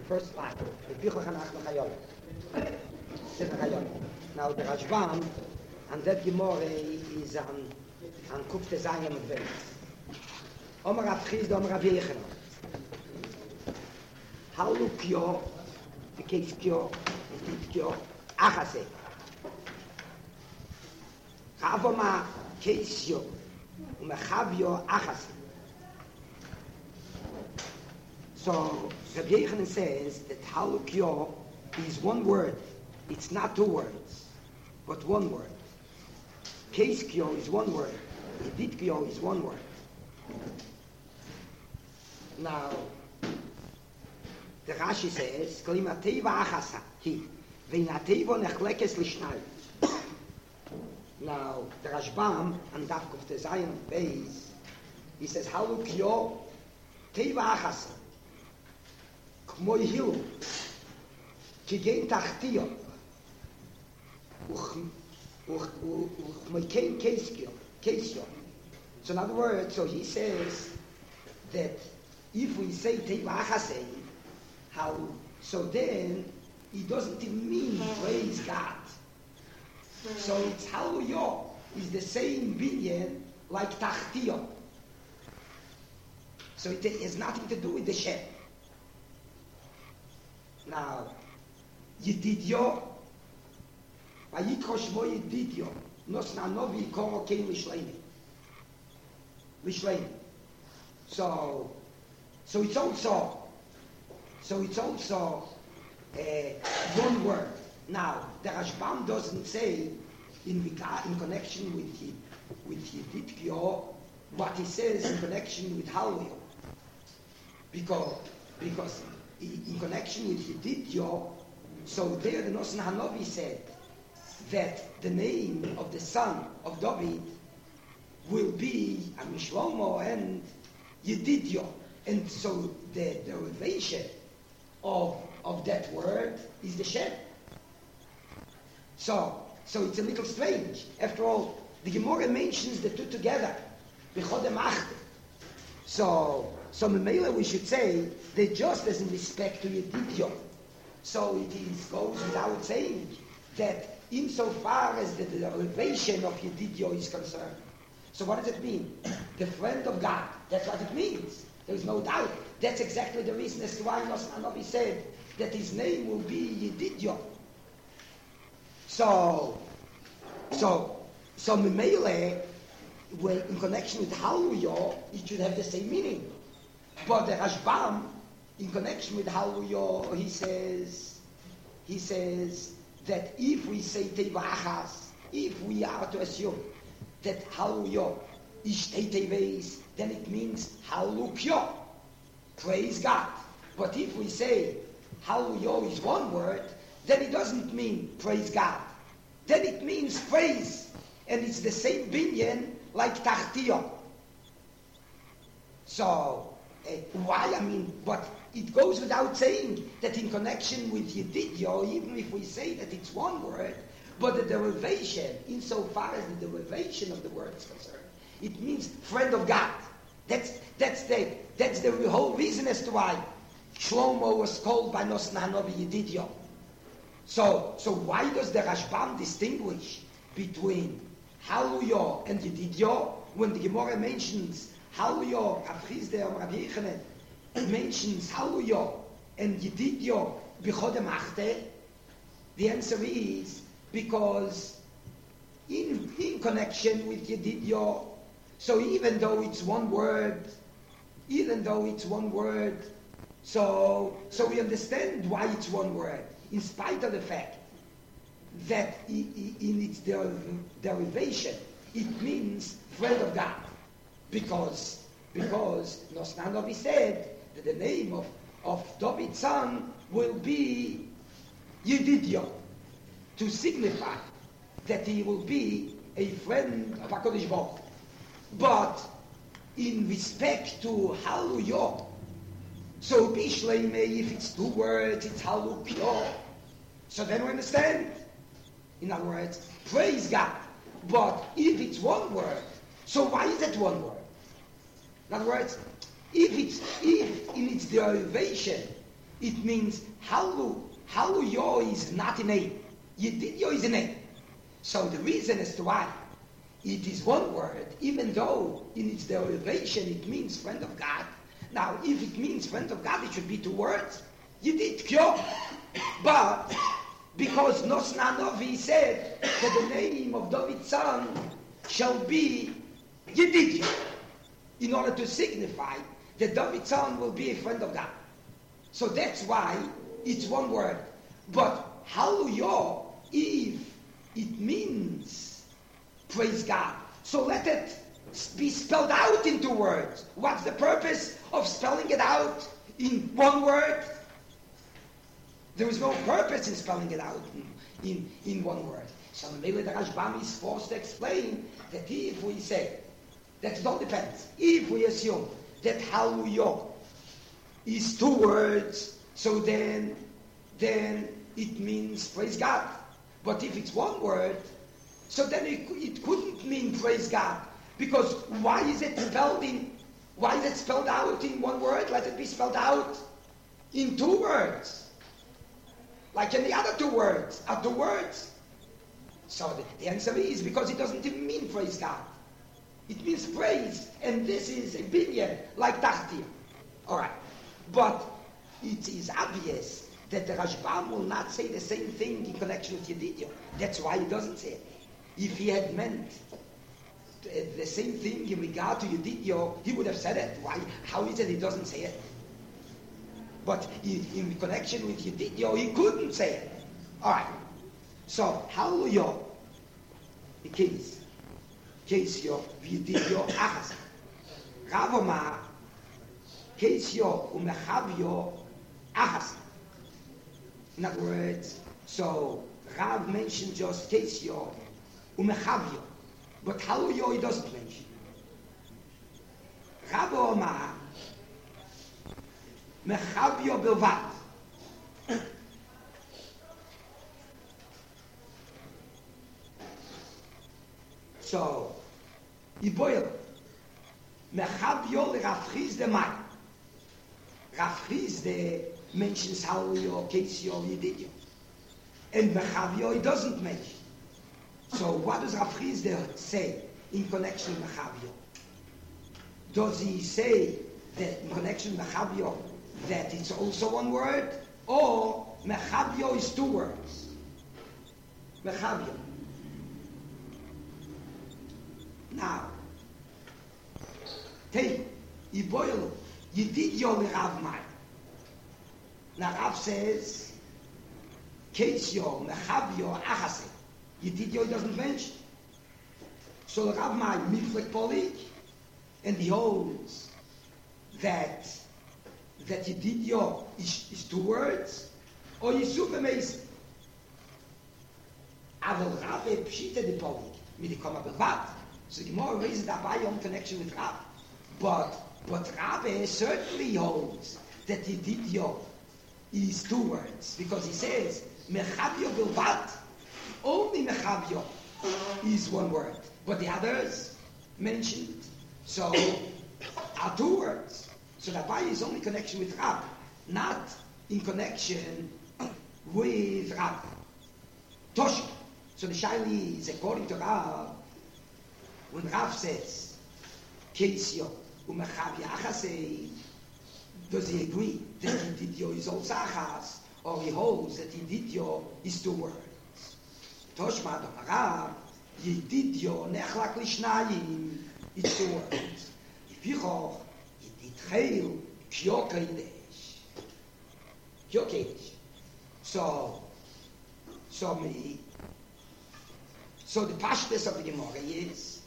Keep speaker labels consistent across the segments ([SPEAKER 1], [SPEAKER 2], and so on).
[SPEAKER 1] first line. Now the Rashbam and that Gemara is an Kufte Zayim of them. Omer Abchiz, Omer Abiyechena. How look your, the case your, Achase. Chavoma case yo, Umechavyo Achase. So Rabbi Yechanan says that halukyo is one word. It's not two words, but one word. Keiskyo is one word. Yeditkyo is one word. Now, the Rashi says, Klimateva achasa, ki, veinatevo nechlekes lishnai. Now, the Rashbam, and Dafkuf the Zion Beis, he says, halukyo, teva achasa. כמו יהיו, כגן תחתיו, וכמכן קייסו. So in other words, so he says that if we say Teva Achasei, how, so then it doesn't even mean praise God. So it's Hallelujah is the same binyan like Tachtio. So it has nothing to do with the Shem. Now, Yedidyo, Vayikro Shmo Yedidyo, Nos Nanovi Koro Kein Lishleini. So it's also one word. Now, the Rashbam doesn't say in connection with Yedidyo what he says in connection with Hallel, because in connection with Yedidyo, so there the Nosan Hanovi said that the name of the son of David will be Amishlomo and Yedidyo. And so the derivation of that word is the Shem. So it's a little strange. After all, the Gemara mentions the two together. B'chodem Achte. So Memela we should say that just as in respect to Yedidyo, so it goes without saying that insofar as the derivation of Yedidyo is concerned. So what does it mean? The friend of God. That's what it means. There is no doubt. That's exactly the reason as to why Nosan Hanovi said that his name will be Yedidyo. So Memele, in connection with Hallelujah, it should have the same meaning. But the Rashbam, in connection with Hallelujah, he says that if we say Tevachas, if we are to assume that Hallelujah is Teveis, then it means Hallelujah, praise God. But if we say Hallelujah is one word, then it doesn't mean praise God. Then it means praise. And it's the same binyan like Tachtio. So, why? I mean, but it goes without saying that in connection with Yedidyo, even if we say that it's one word, but the derivation, insofar as the derivation of the word is concerned, it means friend of God. That's the whole reason as to why Shlomo was called by Nosan Hanovi Yedidyo. So why does the Rashbam distinguish between Hallelujah and Yedidyo when the Gemara mentions Hallelujah, Abchizde or Rabbi Yechanan mentions Hallelujah and Yedidyo b'chodem achte? The answer is because in connection with Yedidyo, so even though it's one word, so we understand why it's one word, in spite of the fact that in its derivation it means friend of God, because Nosan Hanovi said that the name of David's son will be Yedidyo, to signify that he will be a friend of HaKadosh Baruch Hu. But in respect to Hallelujah, so Bishleime, if it's two words, it's Hallelujah. So then we understand. In other words, praise God. But if it's one word, so why is it one word? In other words, if in its derivation it means Hallelujah is not a name. Yedidyo is a name. So the reason as to why it is one word, even though in its derivation it means friend of God. Now, if it means friend of God, it should be two words. Yedidyo. But because Nosna Novi said that the name of David's son shall be Yedidyo, in order to signify that David's son will be a friend of God. So that's why it's one word. But Hallelujah, if it means praise God, so let it be spelled out in two words. What's the purpose of spelling it out in one word? There is no purpose in spelling it out in one word. So maybe the Rashbam is forced to explain that if we say, that it all depends, if we assume that Hallelujah is two words, so then it means praise God. But if it's one word, so then it couldn't mean praise God. Because why is it spelled out in one word? Let it be spelled out in two words. Like any other two words are two words. So the answer is because it doesn't even mean praise God. It means praise, and this is a binyan, like Tachtir. Alright. But it is obvious that the Rashbam will not say the same thing in connection with Yedidyo. That's why he doesn't say it. If he had meant the same thing in regard to Yedidyo, he would have said it. Why? How is it he doesn't say it? But in connection with Yedidyo, he couldn't say it. Alright. So, Hallelujah. The case. Kesyo, Yedidyo, Achas. Ravoma, Kesyo, Umechavyo, Achas. In other words, so Rav mentioned just Kesyo, Umechavyo. But Hallelujah he doesn't mention. Rav Omar, Mechavyo Bilvat. So, Iboyer, Mechavyo le Rav Chizde Mai. Rav Chizde mentions Hallelujah, Kesyo, Yedidyo. And Mechavyo he doesn't mention. So what does Rav Chizde say in connection with Mechavyo? Does he say that in connection with Mechavyo that it's also one word? Or Mechavyo is two words? Mechavyo. Now, take Iboyel, Yedidyo le Rav Mai. Now Rav says, Kesyo, Mechavyo, Achase. Yedidyo he doesn't mention. So Rav Mai Miflek Polik, and he holds that Yedidyo is two words, or Yisuv Meis. Aval Rav Pshita de Polik, mit the Koma Belvat. So the more reason that by your connection with Rav. But Rav certainly holds that Yedidyo is two words, because he says Mechavyo Bilvat. Only Mechavyo is one word, but the others mentioned so are two words. So the Abaye is only connection with Rav, not in connection with Rav. Tosh. So the Shaili is according to Rav. When Rav says Kesyo u'Mechavyo Achasei, does he agree that Yedidyo is also Achas, or he holds that Yedidyo is two words? Toshma Rav, Yedidyo nechlak lishnayim, it's two words. Yifichoch Yedidcheil Kyo Kodesh. Kyo Kodesh. So the pashtus of the Gemara is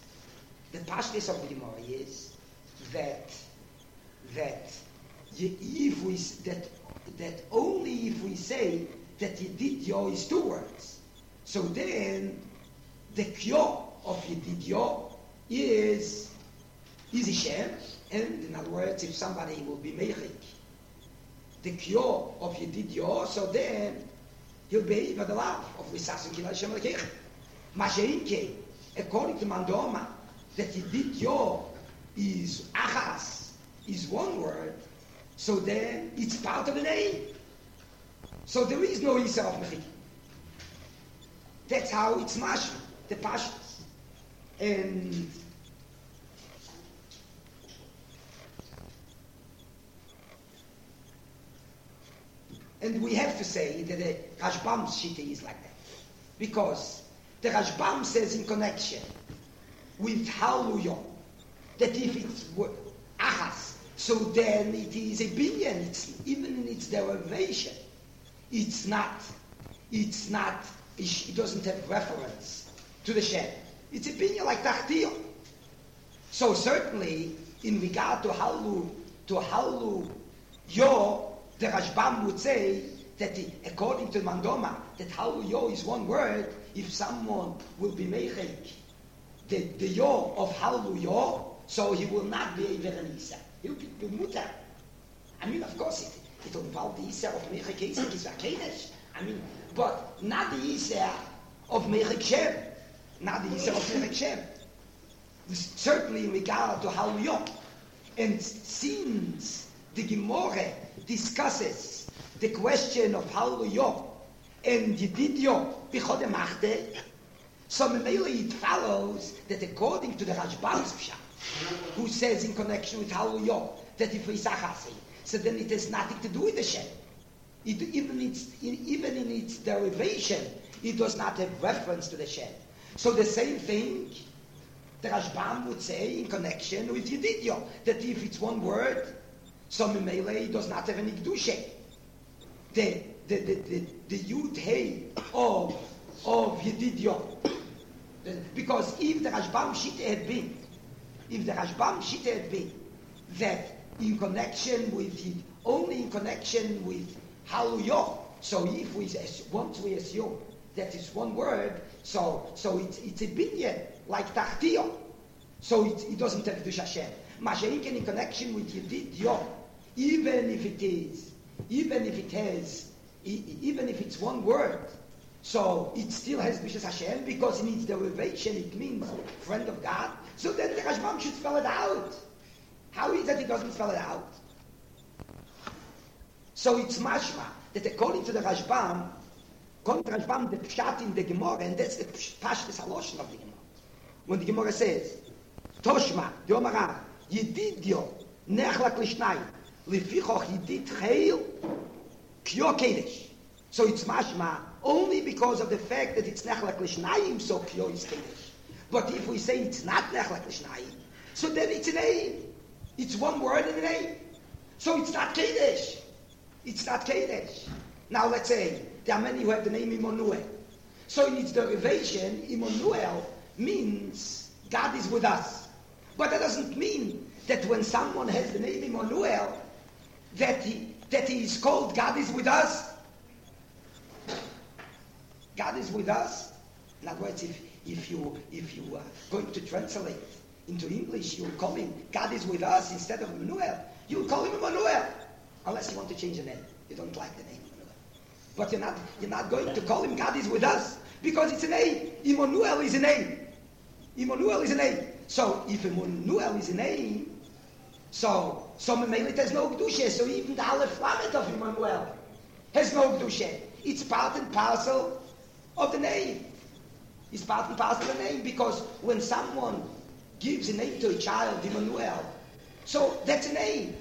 [SPEAKER 1] that only if we say that Yedidyo is two words, so then the kyo of Yedidyo is Ishem, and in other words, if somebody will be meichik the kyo of Yedidyo, so then he'll be even the love of Risas and Kilai Shem Lekech. Masheinke, according to Mandoma, that Yedidyo is Achas, is one word, so then it's part of the name. So there is no Isa of Mechik. That's how it's mashma, the pashas. And we have to say that the Rashbam's Shita is like that. Because the Rashbam says in connection with Hallelujah, that if it's Achas, so then it is a binyan, it's even in its derivation, it doesn't have reference to the Shem. It's a binyan like Tachtiyah. So certainly, in regard to Hallelujah, the Rashbam would say that according to Mandoma, that Hallelujah is one word. If someone will be meichek the yo of Hallelujah, so he will not be a Veranisa. He'll be mutar. I mean, of course, it will involve the Isa of meichek Isaac is Vakedesh. I mean, but not the Isa of meichek Shem. Not the Isa of meichek Shem. Certainly in regard to Hallelujah. And since the Gemara discusses the question of Hallelujah and Yedidyo Bichode Machte, so Memele it follows that according to the Rashbam's Pshat, who says in connection with Hallelujah that if it's Achasi, so then it has nothing to do with the Shem. Even in its derivation, it does not have reference to the Shem. So the same thing the Rashbam would say in connection with Yedidyo, that if it's one word, so Memele does not have any Kedusha. The Yud Hey of Yedidyo. Because if the Rashbam Shita had been that in connection with it, only in connection with Hallelujah, so if once we assume that it's one word, so it's a binyan like Tachtiyah, so it doesn't have Kedusha Hashem. Masha'inken in connection with Yedidyo, even if it's one word, so it still has Bishas Hashem, because in its derivation it means friend of God. So then the Rashbam should spell it out. How is that he doesn't spell it out? So it's mashma that according to the Rashbam, the pshat in the Gemara, and that's the pashtus haloshen of the Gemara. When the Gemara says, Toshma, the Omara, Yedidyo, nechlak lishnai, lefichoch yedid cheil, kyo kedesh. So it's mashma only because of the fact that it's nechlak lishnayim, so kyo is kedesh. But if we say it's not nechlak lishnayim, so then it's a name. It's one word in a name. So it's not kedesh. It's not kedesh. Now let's say there are many who have the name Immanuel. So in its derivation, Immanuel means God is with us. But that doesn't mean that when someone has the name Immanuel, that he is called God is with us. God is with us. In other words, if you are going to translate into English, you'll call him God is with us instead of Immanuel. You'll call him Immanuel, unless you want to change the name. You don't like the name Immanuel. But you're not going to call him God is with us, because it's a name. Immanuel is a name. Immanuel is a name. So if Immanuel is a name, so Memele has no Kedusha. So even the Aleph Lamed of Immanuel has no Kedusha. It's part and parcel of the name. It's part and parcel of the name, because when someone gives a name to a child, Immanuel, so that's a name.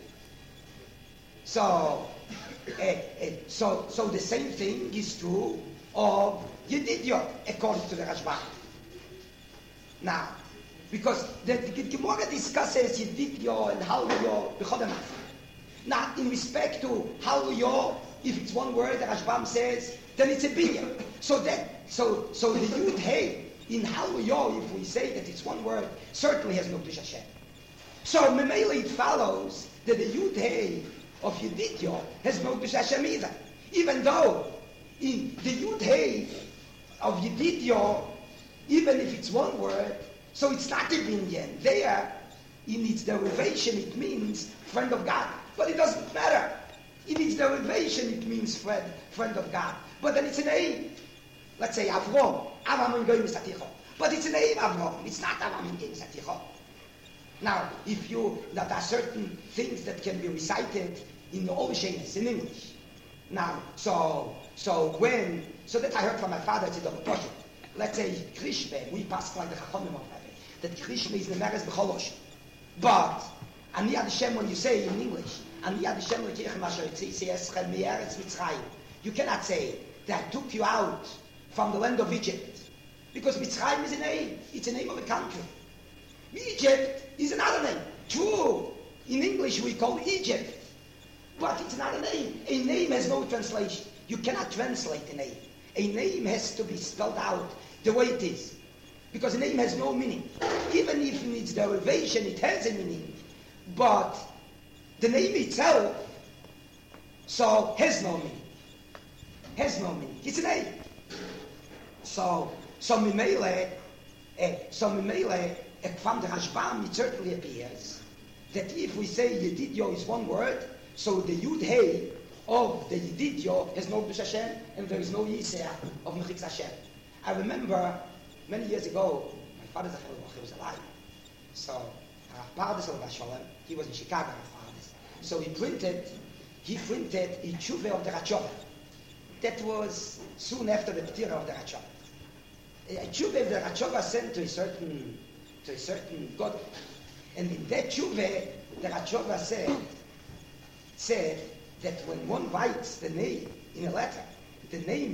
[SPEAKER 1] So the same thing is true of Yedidyo, according to the Rashbam. Now, because the Gemara discusses Yedidyo and Hallelujah b'chodem. Now, in respect to Hallelujah, if it's one word, the Rashbam says, then it's a binyan. So the Yud Hey in Hallelujah, if we say that it's one word, certainly has no Kedusha Hashem. So Memele it follows that the Yud Hey of Yedidyo has no Kedusha Hashem either. Even though in the Yud Hey of Yedidyo, even if it's one word, so it's not a binyan. There, in its derivation, it means friend of God. But it doesn't matter. In its derivation, it means friend of God. But then it's a name. Let's say Avram. Avram in Goyim Saticho. But it's a name Avram. It's not Avram in Goyim Saticho. Now, there are certain things that can be recited in all Shenis, in English. Now, so that I heard from my father, it's a double portion. Let's say Krishme, we pass like the Chachamim of that Krishme is the Meres B'cholosh. But Ani Ad Hashem, when you say in English, Ani Ad Hashem L'Keichem Asher Yitziaschem Me'eretz Mitzrayim, you cannot say that I took you out from the land of Egypt, because Mitzrayim is a name. It's a name of a country. Egypt is another name. True, in English we call Egypt, but it's not a name. A name has no translation. You cannot translate a name. A name has to be spelled out the way it is, because a name has no meaning. Even if in its derivation it has a meaning, but the name itself so has no meaning. Has no meaning. It's a name. So Mimele, from the Rashbam, it certainly appears that if we say Yedidyo is one word, so the Yud Hey of the Yedidyo has no B'Sh Hashem, and there is no Yiseh of Mechitz Hashem. I remember many years ago, my father was alive. So Pardes of Sholem, he was in Chicago. So he printed a Tshuva of the Ratshova. That was soon after the Ptira of the Ratshova. A Tshuva of the Ratshova sent to a certain God. And in that Tshuva, the Ratshova said that when one writes the name in a letter, the name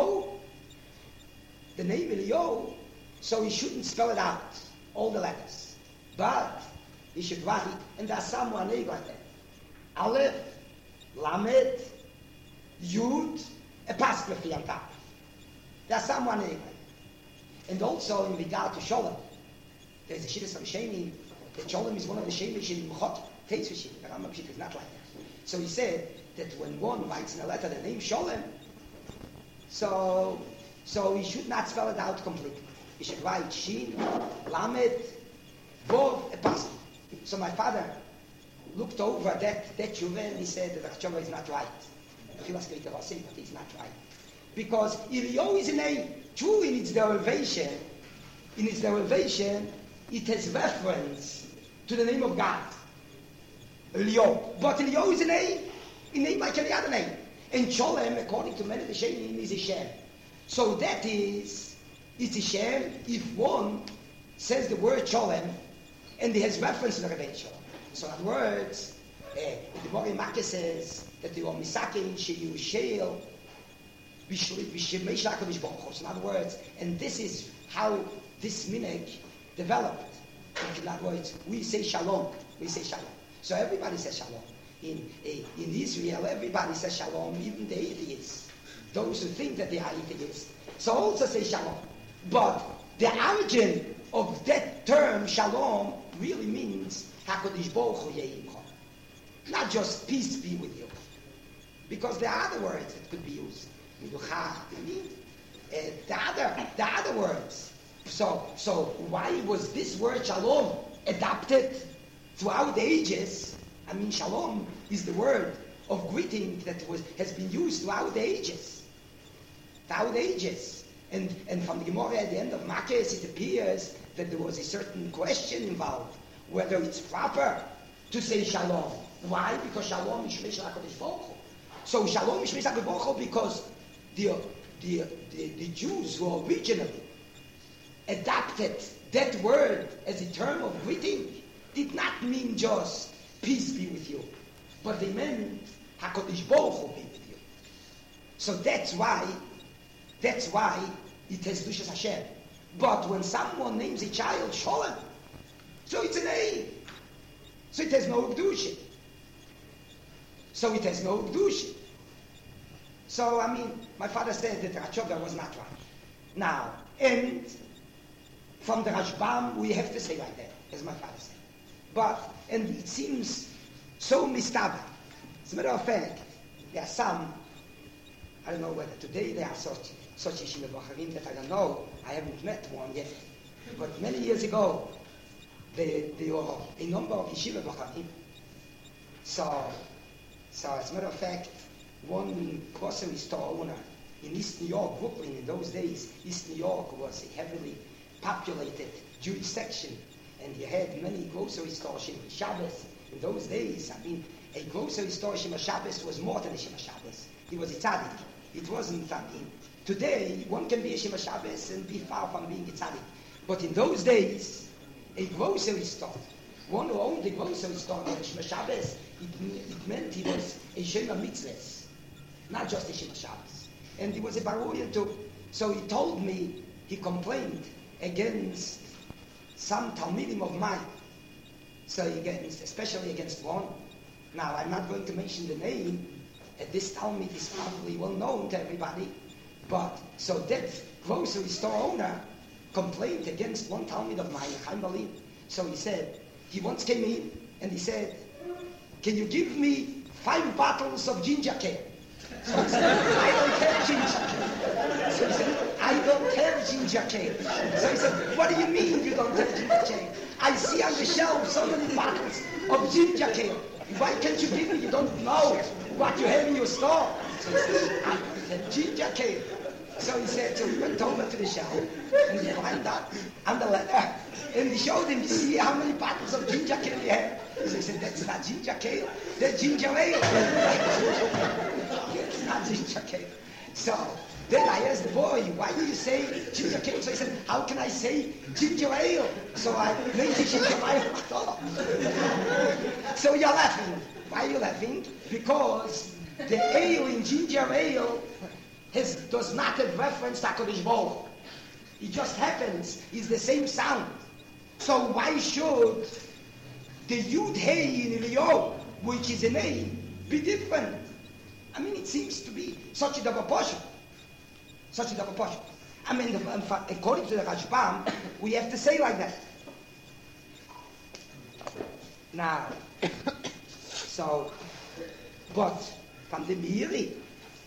[SPEAKER 1] Eliyahu, so he shouldn't spell it out, all the letters. But he should write, and there's someone like that. Aleph, Lamed, Yud, a apostrophe on top. There's someone like that. And also in regard to Sholem, there's a Shidduch of Sheni, that Sholem is one of the Sheni in Mechot, Teitz V'Shim, the Rambam Pshit is not like that. So he said that when one writes in a letter the name Sholem, so he should not spell it out completely. He should write Shin, Lamed, Vov, apostrophe. So my father looked over that tshuva and he said that the tshuva is not right. He was going to say, but it's not right. Because Eliyahu is a name. True, in its derivation, it has reference to the name of God. Eliyahu. But Eliyahu is a name like any other name. And Sholem, according to many of the Shenim, is a Shem. So that is, it's a Shem if one says the word Sholem and it has reference to the Rebbeinu Sholem. So in other words, the Gemara in Makkah says that the Misakin Sheyu Sheil B'Shemeish HaKadosh Baruch Hu. So in other words, and this is how this minhag developed. In other words, we say Shalom. So everybody says Shalom. In Israel, everybody says Shalom, even the atheists. Those who think that they are atheists. So also say Shalom. But the origin of that term, Shalom, really means HaKadosh Baruch Hu Ye'imcha. Not just peace be with you. Because there are other words that could be used. The other words. So why was this word Shalom adopted throughout the ages? I mean, Shalom is the word of greeting that has been used throughout the ages. And from the Gemara at the end of Makkos, it appears that there was a certain question involved, whether it's proper to say Shalom. Why? Because Shalom is Shmesh HaKadosh Baruch Hu. So Shalom is Shmesh HaKadosh Baruch Hu because the Jews who originally adopted that word as a term of greeting did not mean just peace be with you, but they meant HaKadosh Baruch Hu be with you. So that's why it has Dushas Hashem. But when someone names a child Sholem, so it's a name. So it has no Kedusha. So, I mean, my father said that Ratshova was not right. Now, and from the Rashbam, we have to say like that, as my father said. And it seems so mistaken. As a matter of fact, there are some, I don't know whether today there are such yeshiva b'charim that I don't know. I haven't met one yet. But many years ago, there were a number of yeshiva b'charim. So as a matter of fact, one grocery store owner in East New York, Brooklyn, in those days, East New York was a heavily populated Jewish section, and you had many grocery stores in Shabbos. In those days, I mean, A grocery store, Shema Shabbos, was more than a Shema Shabbos. He was a tzaddik. It wasn't something. Today, one can be a Shema Shabbos and be far from being a tzaddik. But in those days, a grocery store, one who owned a grocery store on Shema Shabbos, it meant he was a Shema Mitzvahs, not just a Shema Shabbos. And he was a Barurian too. So he told me, he complained against some Talmidim of mine. So especially against one. Now, I'm not going to mention the name. This Talmud is probably well known to everybody. But, so that grocery store owner complained against one Talmud of mine, Chaim Balin. So he said, he once came in and he said, can you give me 5 bottles of ginger cane? So he said, I don't have ginger cane. So he said, I don't have ginger cane. So he said, what do you mean you don't have ginger cane? I see on the shelf so many bottles of ginger cane. Why can't you give me? You don't know what you have in your store. So he said, I have ginger cane. So he said, so he went over to the shelf and he climbed up on the ladder and he showed him, you see how many bottles of ginger cane you have? So he said, that's not ginger cane, that's ginger ale. It's not ginger cane. So then I asked the boy, why do you say ginger cane? So he said, how can I say ginger ale? So I made the ginger ale. So you're laughing. Why are you laughing? Because the ale in ginger ale does not have reference to HaKadosh Baruch. It just happens. It's the same sound. So why should the Yud Hey in Eliyahu, which is a name, be different? I mean, it seems to be such a double portion. Such a double portion. I mean, according to the Rashbam, we have to say like that. Now, so, but from the Meiri,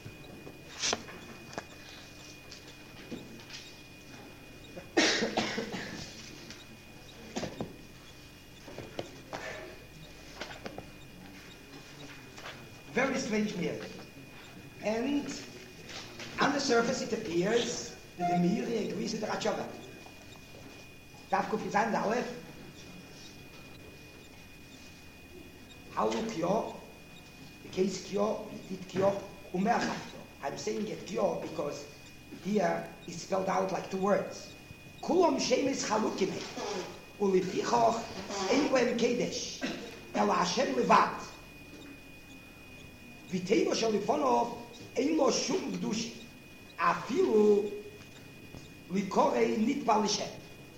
[SPEAKER 1] very strange Meiri. And on the surface it appears that the Meiri agrees with the Ratshava. Tavkuf Yizayin Aleph. How do Kyo? The case Kyo, it Kyo, Umer Kyo. I'm saying it Kyo because here it's spelled out like 2 words. Kulam Shemes Chalukime. Ulifichoch Ein Lehem Kedesh. El Hashem Levad. V'teivo shelifonov ein lo shum gdush, afilu likorei nitpal l'Shem.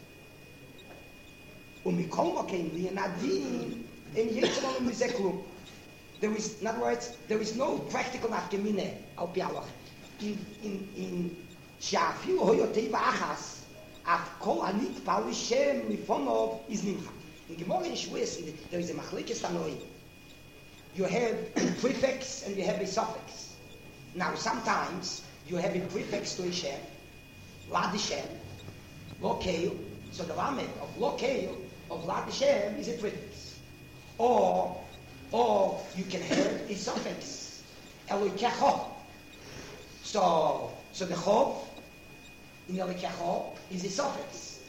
[SPEAKER 1] Umikol mokein li'enadin en yetzalon mizeh klum. There is, in other words, there is no practical nafkamine al pi halach. In she'afilu hoyotei v'achas, af kol hanitpal l'Shem lifonov is nimcha. In Gemara in Shavuos, there is a machlekes tanoim. You have a prefix and you have a suffix. Now, sometimes you have a prefix to a Shem, Lad Shem, Lokeil. So the Lamed of Lokeil, of Lad Shem, is a prefix. Or you can have a suffix, Elokecho. So the Chov in Elokecho is a suffix.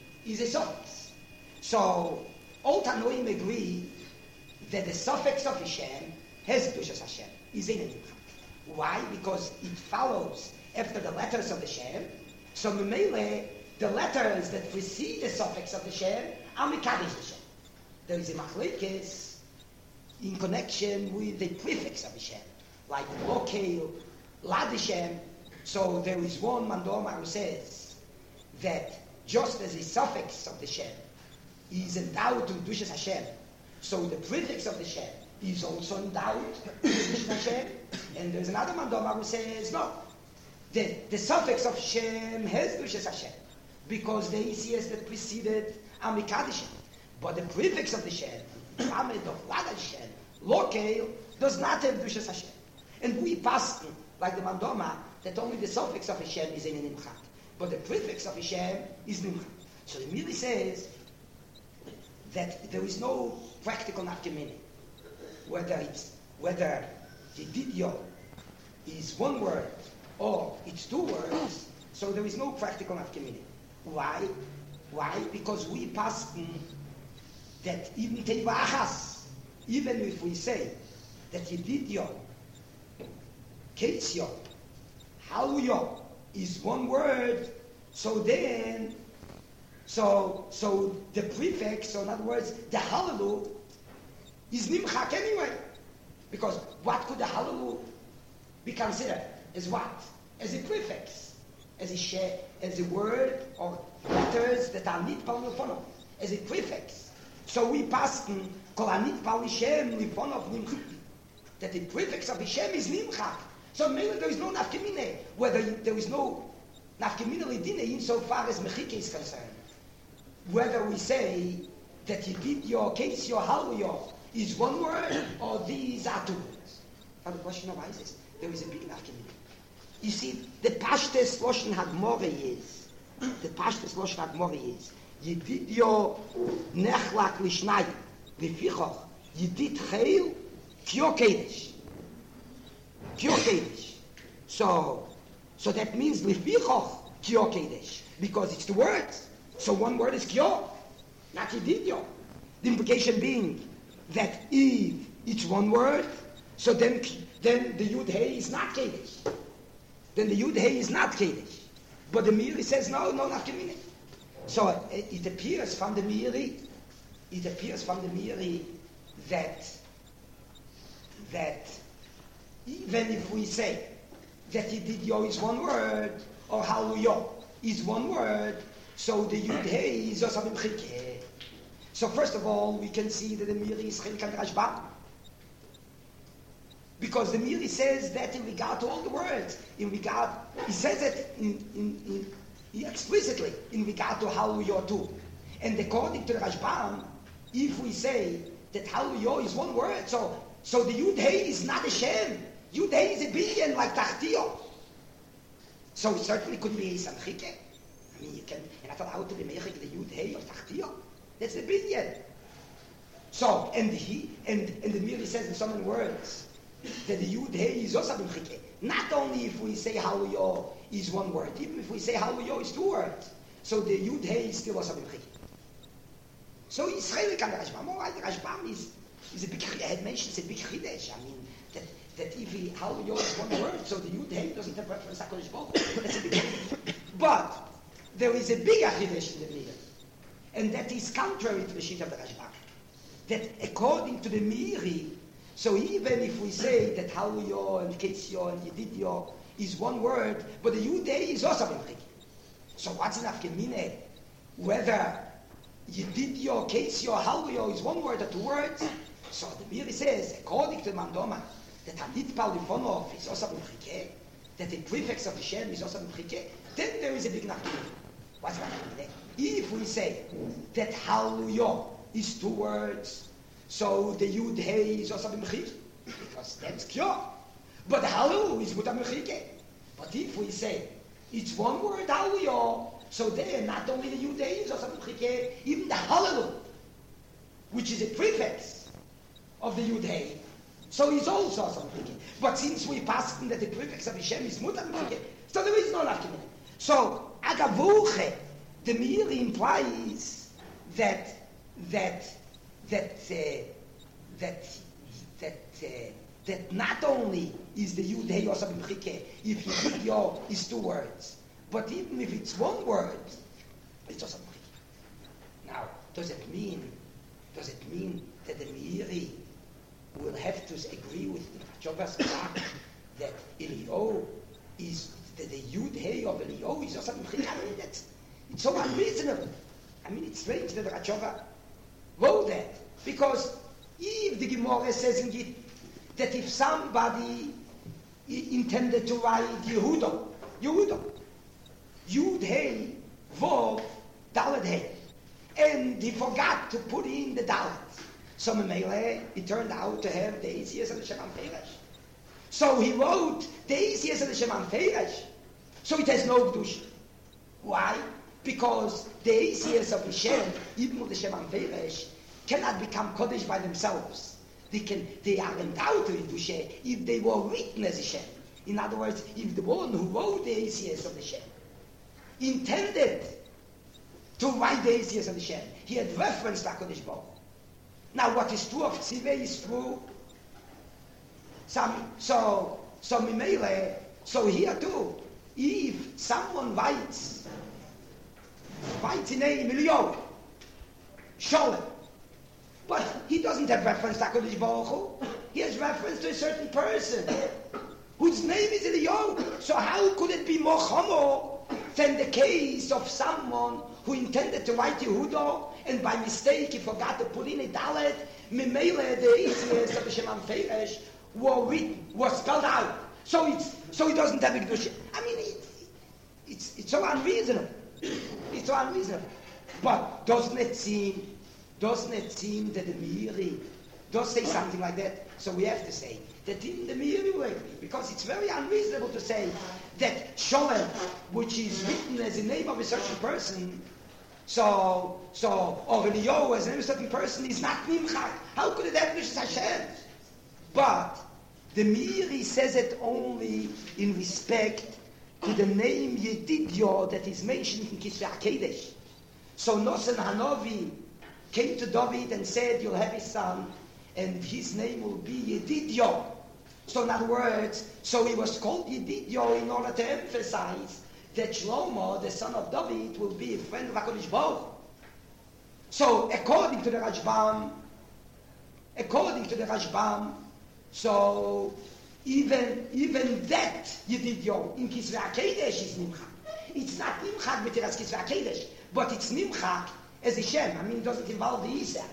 [SPEAKER 1] So all Tanoim agree that the suffix of Hashem has Kedushas Hashem, is in it. Why? Because it follows after the letters of the Shem. So Memele, the letters that precede the suffix of the Shem are Mekadesh the Shem. There is a machlekes in connection with the prefix of the Shem, like Lokeil, Lad Hashem. So there is one Mandoma who says that just as the suffix of the Shem is endowed to Kedushas Hashem, so the prefix of the Shem is also endowed to Hashem. And there's another Mandoma who says, no, the suffix of Shem has Kedushas Hashem, because the ACS that preceded are Mekadesh. But the prefix of the Shem, Lamed of Lad Hashem, Lokeil, does not have Kedushas Hashem. And we pass, like the Mandoma, that only the suffix of Hashem is in an Nimchat. But the prefix of Hashem is Nimchat. So the Mili says that there is no practical nafkamina, whether the didyo is 1 word or it's 2 words. So there is no practical nafkamina. Why? Because we pass that even teiva achas, even if we say that Yedidyo, Ketzyo, Haluyo is one word, so then, so the prefix, so in other words, the Halalu is Nimchak anyway. Because what could the Halalu be considered? As what? As a prefix, as a word or letters that are nitpal lifonov, as a prefix. So we pass kol nitpal Hashem lifonov nimchak. That the prefix of Hashem is nimchak. So maybe there is no nafkemine, whether there is no nafkemine lidine insofar as mechike is concerned. Whether we say that Yedidyo, Ketzyo, Haluyo is one word or these are two words. Now the question arises, there is a big nafkemine. You see, the Pashtes Loshen Hagmore is, Yedidyo nechlak lishnai, lefichoch, Yedid Chayil, Kyo Kedesh. So that means lefichoch, Kyo Kedesh, because it's two words. So one word is Kyo, not Yedidyo. The implication being that if it's one word, so then the Yud Hey is not Kedesh. Then the Yud Hey is not Kedesh. But the Miri says, no, not Kemine. So it appears from the Miri that even if we say that Yedidyo is one word, or Haluyo is one word, so the Yud Hey is also Mchike. So first of all, we can see that the Miri is Chelik and Rashbam. Because the Miri says that in regard to all the words, he says it explicitly in regard to Haluyo too. And according to the Rashbam, if we say that Haluyo is one word, so the Yud Hey is not a Shem. Yud Hey is a billion like Tachtiyo. So it certainly couldn't be Samchike. I mean, you're not allowed to be Mechik the Yud Hey or Tachtiyo. That's the billion. So, and the Miri says in so many words that the Yud Hey is also B'mchike. Not only if we say Haluyo is one word, even if we say Haluyo is two words. So the Yud Hey is still also B'mchike. So Yisrael can Rashbam. All right, Rashbam is a big, had mentioned it's a big Chidesh. I mean, that if Haluyo is one word, so the Yud Hey doesn't have reference to HaKadosh Baruch Hu. That's a big Chidesh. But there is a bigger Chidesh in the Miri. And that is contrary to the sheet of the Rashbam. That according to the Miri, so even if we say that Haluyo and Ketzyo and Yedidyo is one word, but the Yud Hey is also B'mchike. So what's in Afkemine? Whether Yedidyo, Ketzyo, Haluyo is one word or two words? So the Miri says, according to the Mandoma, that Hanitpal Lifonov is also B'mchike, that the prefix of Hashem is also B'mchike, then there is a big Nafkemine. What's Nafkemine? If we say that Haluyo is two words, so the Yud Hey is also B'mchike, because that's Kyo. But Halu is Muta B'mchike. But if we say it's one word Haluyo, so there not only the Yud Hey is also B'mchike, even the Halalu, which is a prefix of the Yud Hey, so it's also B'mchike. But since we passed that the prefix of Hashem is Muta B'mchike, so there is no Nafkemine. So Agavuche, the Miri implies that not only is the Yud Hey also B'mchike if Yedidyo is two words, but even if it's one word, it's also B'mchike. Now, does it mean that the Miri will have to agree with the Chogas that Eliyahu is that the Yud Hey of Eliyahu is also B'mchike? I mean, it's so unreasonable. I mean, it's strange that the Rachova wrote that. Because if the Gemara says in it that if somebody intended to write Yehuda, Yud Hey, Vov, Dalet Hey, and he forgot to put in the Dalet. So Memele, it turned out to have the Eisias of the Shemam Feresh. So he wrote the Eisias of the Shemam Feresh. So it has no Kedusha. Why? Because the Eisias of Hashem, even with the Shemam Feresh, cannot become Kodesh by themselves. They are endowed to Kedusha if they were written as Hashem. In other words, if the one who wrote the Eisias of Hashem intended to write the Eisias of Hashem, he had reference to HaKadosh Baruch Hu. Now what is true of Tziveh is true So Mimele, so here too, if someone writes in name Elio, Sholem, but he doesn't have reference to HaKadosh Baruch Hu. He has reference to a certain person whose name is Elio. So how could it be more chomo than the case of someone who intended to write Yehuda and by mistake he forgot to put in a dalet? Mimele, the easiest of the Shemam Feresh was spelled out. So he doesn't have a Kedusha. I mean, it's so unreasonable. It's so unreasonable. But doesn't it seem that the Meiri does say something like that? So we have to say that even the Meiri will agree, because it's very unreasonable to say that Sholem, which is written as the name of a certain person, or Eliyahu as the name of a certain person, is not Nimchak. How could it have Mishas Hashem? But the Meiri says it only in respect to the name Yedidyo that is mentioned in Kisvei HaKedesh. So Nosan Hanovi came to David and said, you'll have a son, and his name will be Yedidyo. So in other words, so he was called Yedidyo in order to emphasize that Shlomo, the son of David, will be a friend of HaKadosh Baruch Hu. So according to the Rashbam, so even that Yedidyo in Kisvei HaKedesh is Nimchak. It's not Nimchak with as Kisvei HaKedesh, but it's Nimchak as a Shem. I mean, it doesn't involve the Isa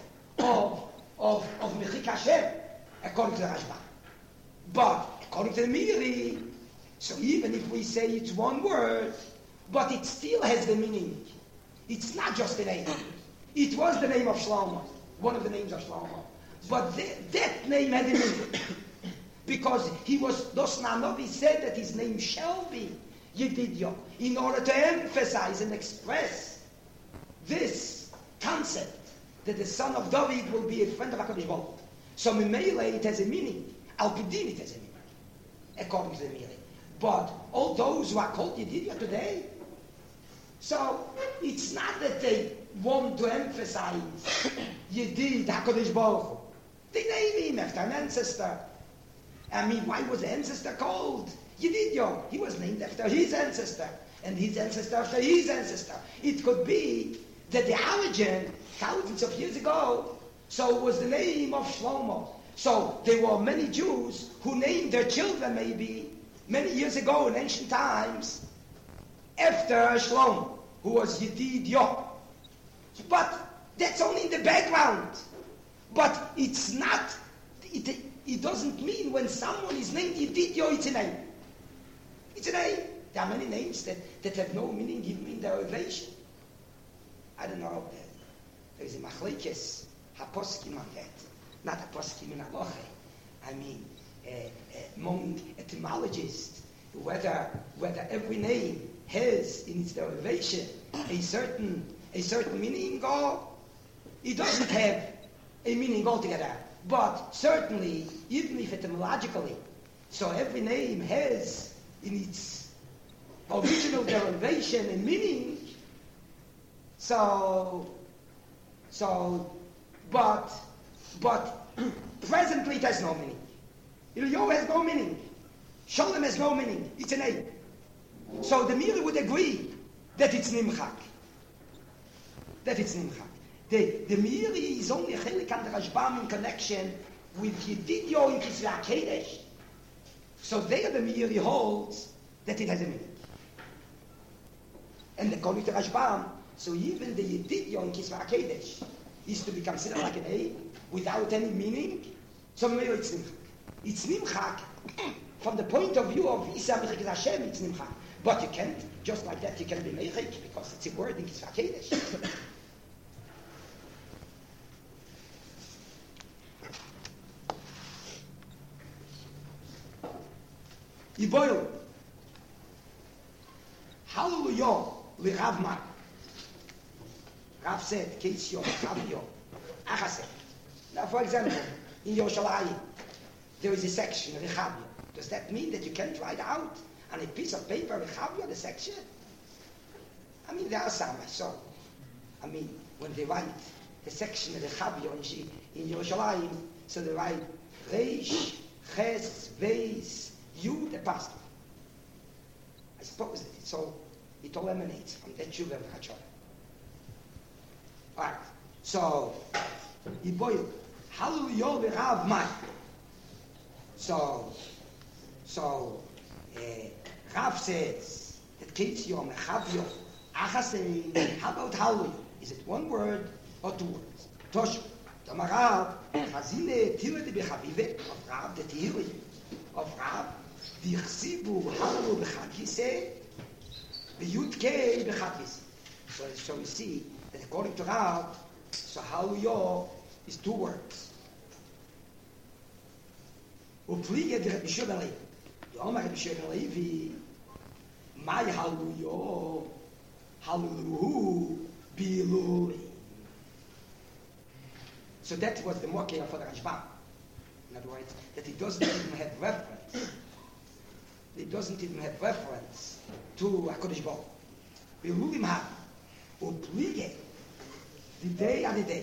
[SPEAKER 1] of Mechik Hashem, according to the Rashbam. But according to the Meiri, so even if we say it's one word, but it still has the meaning. It's not just the name. It was the name of Shlomo, one of the names of Shlomo. But that name had a meaning. Because Nosan Hanovi said that his name shall be Yedidyo, in order to emphasize and express this concept that the son of David will be a friend of HaKadosh Baruch Hu. So Mimele, it has a meaning. Al Pidin, it has a meaning, according to the Meiri. But all those who are called Yedidyo today, so it's not that they want to emphasize Yedid HaKadosh Baruch Hu. They name him after an ancestor. I mean, why was the ancestor called Yedidyo? He was named after his ancestor, and his ancestor after his ancestor. It could be that the origin, thousands of years ago, so it was the name of Shlomo. So there were many Jews who named their children maybe many years ago in ancient times after Shlomo, who was Yedidyo. But that's only in the background. But it's not, it doesn't mean when someone is named Yedidyo, it's a name. It's a name. There are many names that have no meaning even in their relation. I don't know. There is a machlekes haposkim on that. Not haposkim in halacha. I mean, among etymologists, whether every name has in its derivation a certain meaning, or it doesn't have a meaning altogether. But certainly, even if etymologically, so every name has in its original derivation a meaning. But presently it has no meaning. Eliyahu has no meaning. Sholem has no meaning. It's a name. So the Meiri would agree that it's Nimchak. The Meiri is only a chelik on the Rashbam in connection with Yedidyo in Kisvei HaKedesh. So there the Meiri holds that it has a meaning. And according to Rashbam, so even the Yedidyo in Kisvei HaKedesh is to be considered like an A without any meaning. So Meiri it's Nimchak. It's Nimchak from the point of view of Isa Mechik Hashem, it's Nimchak. But you can't, just like that, you can be Mechik because it's a word in Kisvei HaKedesh. Yiboil. Hallelujah li Rav Mar. Rav said, Keisyo, Chavyo, Achase. Now, for example, in Yerushalayim, there is a section, Rechavyo. Does that mean that you can't write out on a piece of paper, Rechavyo, the section? I mean, there are some, I saw. I mean, when they write the section of Rechavyo in Yerushalayim, so they write Reish Ches, Veis, Yud, Apostle. I suppose that it all emanates from that Tshuva of Hachor. Alright, so, Yiboil, Hallelujah v'Rav Mai. So, Rav says that Ketzio Mechavio Achasei. How about Hallelujah? Is it one word or two words? Tosh, Tamarav, Chazile Tile de Bechavive of Rav, the Tile of Rav, Vichsibu Hallelujah b'Chakise, V'Yud-Kei b'Chakise. So we see that according to Rav, so Hallelujah is two words. Upliege de Rabbi Shimon Levi. The Omar Rabbi Shimon Levi, my Hallelujah, Hallelujah, Bilui. So that was the mocking for the Rashbam. In other words, that it doesn't even have reference. It doesn't even have reference to HaKadosh Baruch Hu. Bilulim ha, upliege, the day and the day.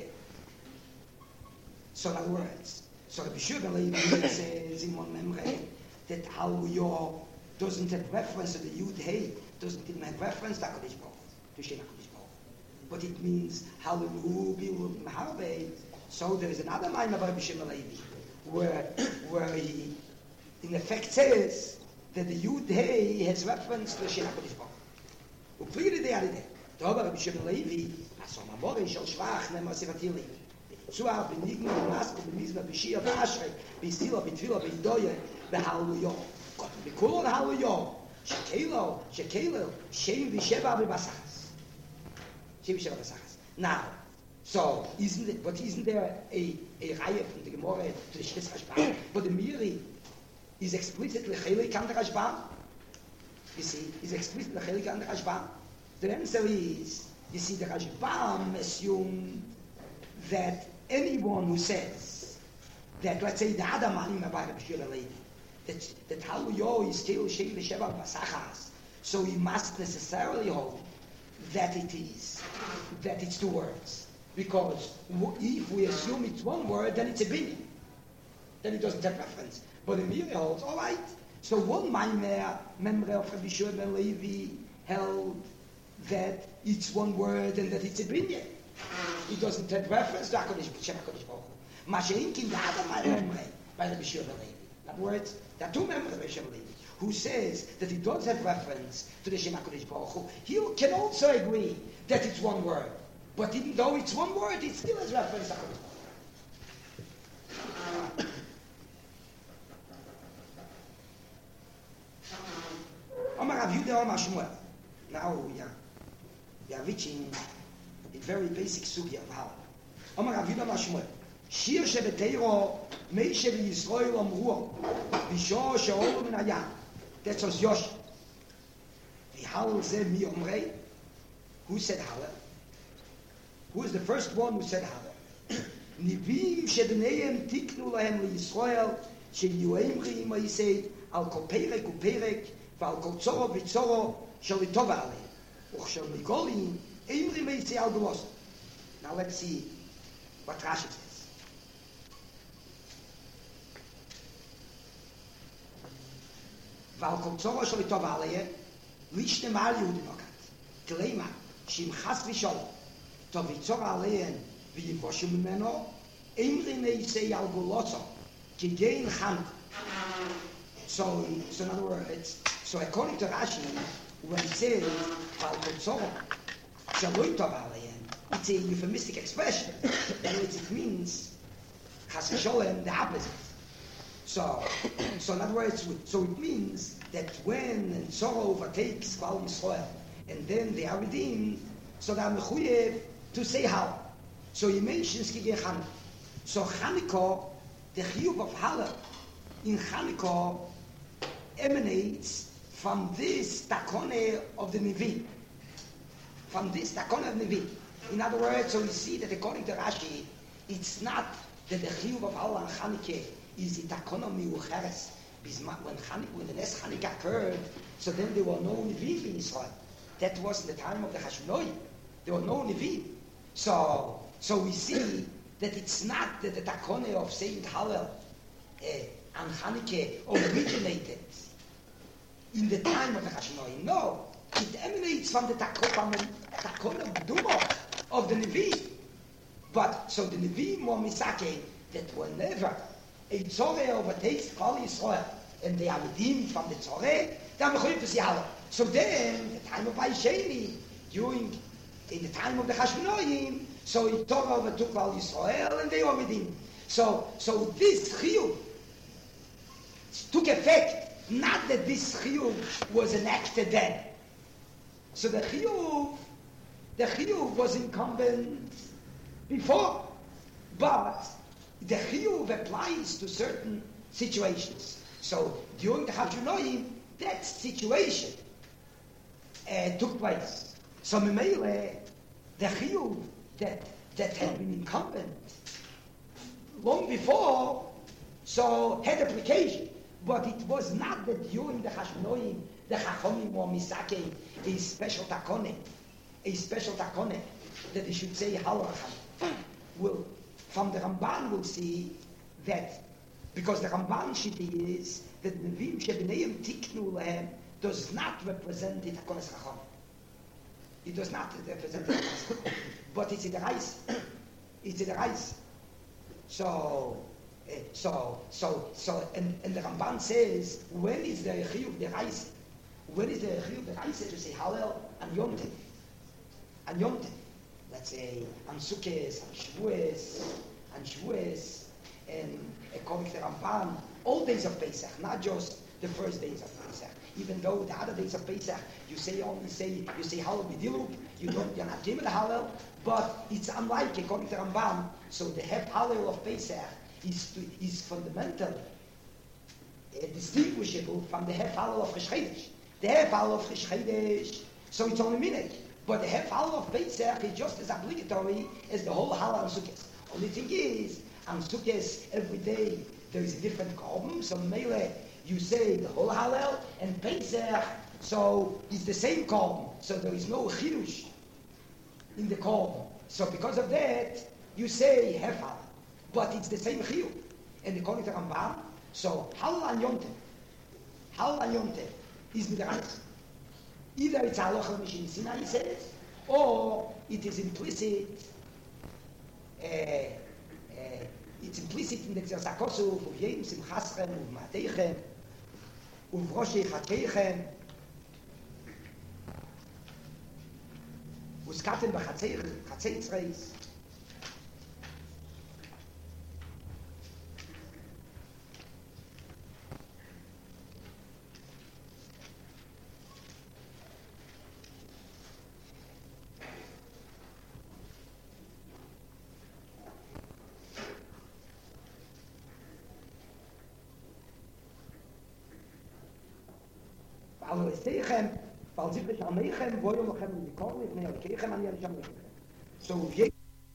[SPEAKER 1] So in other words, so Rabbi Shimon Levi says in one memory that Hallelujah doesn't have reference to the Yud Hey, doesn't even have reference to HaKadosh Baruch Hu, to Shem HaKadosh Baruch Hu. But it means Hallelujah Bilulim Harbe. So there is another line of Rabbi Shimon Levi where he in effect says that the Yud Hey has reference to Shem HaKadosh Baruch Hu. Upliege the day and the day. Toba Rabbi Shimon Levi, Asom Amore Shel Shvach Nemar Sevatili. Zuar benigno Masko benizma b'shia b'ashrei b'stila b'tfila b'doye b'Hallelujah. God b'kol Hallelujah. Shekelo Shem v'sheva b'basachas. Shem v'sheva b'basachas. Now, so isn't there a Reihe from the Gemara to the Shchis Rashbam? But the Miri is explicitly chelik on the Rashbam. You see, is explicitly chelik on the Rashbam. The answer is, you see, the Rashbam assumed that anyone who says that, let's say, the Adamanim about Rabbi Shimon Levi, that Hallelujah is still Shem v'Sheva b'Sachas, so he must necessarily hold that it's two words. Because if we assume it's one word, then it's a binyan. Then it doesn't have reference. But the Miri holds, all right. So one member of Rabbi Shimon Levi held that it's one word and that it's a binyan. It doesn't have reference to Shem HaKadosh Baruch Hu. Masha'inkin the other member by Rabbi Shimon Levi. In other words, there are two members of Rabbi Shimon Levi who says that it does have reference to the Shem HaKadosh Baruch Hu. He can also agree that it's one word. But even though it's one word, it still has reference to HaKadosh Baruch Hu. Omar Rav Yehuda Omar Shmuel. Now we are reaching a very basic sugya of how. Omar Rav Yehuda Omar Shmuel. Shir shebeteiro meishe v'Yisrael amruo v'shor she'olu min hayam. That's us Yosh. V'hal ze mi omrei. Who said Hallel? Who is the first one who said Hallel? Nivim shebneihem tiknu lahem liYisrael sheyu emri ima yisei al kol perek uperek v'al kol tzoro v'tzoro shel litov aleim uch shel migolim emri meisei al beloso. Now let's see what Rashi says. V'al kol tzoro shel litov aleim lishtem al Yehudim nokat kleima shim chas v'sholom tov yitzor aleim v'yivoshu mimeno emri meisei al beloso ki gein chant. So in other words, so according to Rashi, when it says Val Kotzoro Shaloi Tov Aleim, it's a euphemistic expression. It means Chas v'Sholem, the opposite. So in other words, so it means that when Tzoro overtakes Val Yisrael, and then they are redeemed, so they are mechuyev to say how. So he mentions Kigei Chanukah. So Chanukah, the chiyuv of Hallel in Chanukah emanates from this takone of the Nevi. From this takone of Nevi. In other words, so we see that according to Rashi, it's not that the chiyuv of Hallel and Chanukah is the takone miucheres. When the Nes Chanukah occurred, so then there were no Nevi in Israel. That was in the time of the Hashmonoi. There were no Nevi. So we see that it's not that the takone of saying Hallel and Chanukah originated in the time of the Hashmonaim. No, it emanates from the Takon Duma of the Nevi. But so the Nevi more misake that whenever a Tzoreh overtakes Klal Yisrael and they are redeemed from the Tzoreh, they are mechuyev to see Halal. So then, the time of Aysheni, in the time of the Hashmonaim, so it took over to Klal Yisrael and they were redeemed. So this chiyuv took effect, not that this chiyuv was enacted then. So the chiyuv was incumbent before, but the chiyuv applies to certain situations. So during the Hashmonaim, that situation took place. So Memele, the chiyuv that had been incumbent long before, so had application, but it was not that during the Hashmonaim the Chachamim were misake a special takone that they should say halachah. Well, from the Ramban we'll see that because the Ramban shiti is that the Nevim shebeneim tiknu lehem does not represent the takones Chachamim. It does not represent the takones, but it's in the rice. It's in the rice. So, and the Ramban says, when is the chiyuv the rice? When is the chiyuv the rice to say Hallel and Yom Tov? And Yom Tov, let's say on Sukkot, on Shavuos, and according to the Ramban, all days of Pesach, not just the first days of Pesach. Even though the other days of Pesach, you say Hallel b'diluk, you're not giving the Hallel, but it's unlike according to Ramban. So the half Hallel of Pesach is fundamental, distinguishable from the half Hallel of Chosh Chodesh. The half Hallel of Chosh Chodesh, so it's only minute, but the half Hallel of Pesach is just as obligatory as the whole Hallel on Sukkot. Only thing is, on Sukkot every day there is a different korban. So Mele, you say the whole Hallel, and Pesach, so it's the same korban. So there is no chidush in the korban. So because of that, you say half Hallel, but it's the same chiyuv. And according to Ramban, so Hallel and Yom Tov is midrash. Either it's halacha mishin Sinai says, or it is implicit. It's implicit in the Gzeiras HaKosuf of Yom Simchaschem, of Mateichem, of Roshei Chateichem, Uskatem b'Chatzeitzreis. Also es Teichem, weil sie sich am Eichem, wo ihr noch haben die Korn, ich nehme die Keichem an ihr nicht am Eichem. So, je...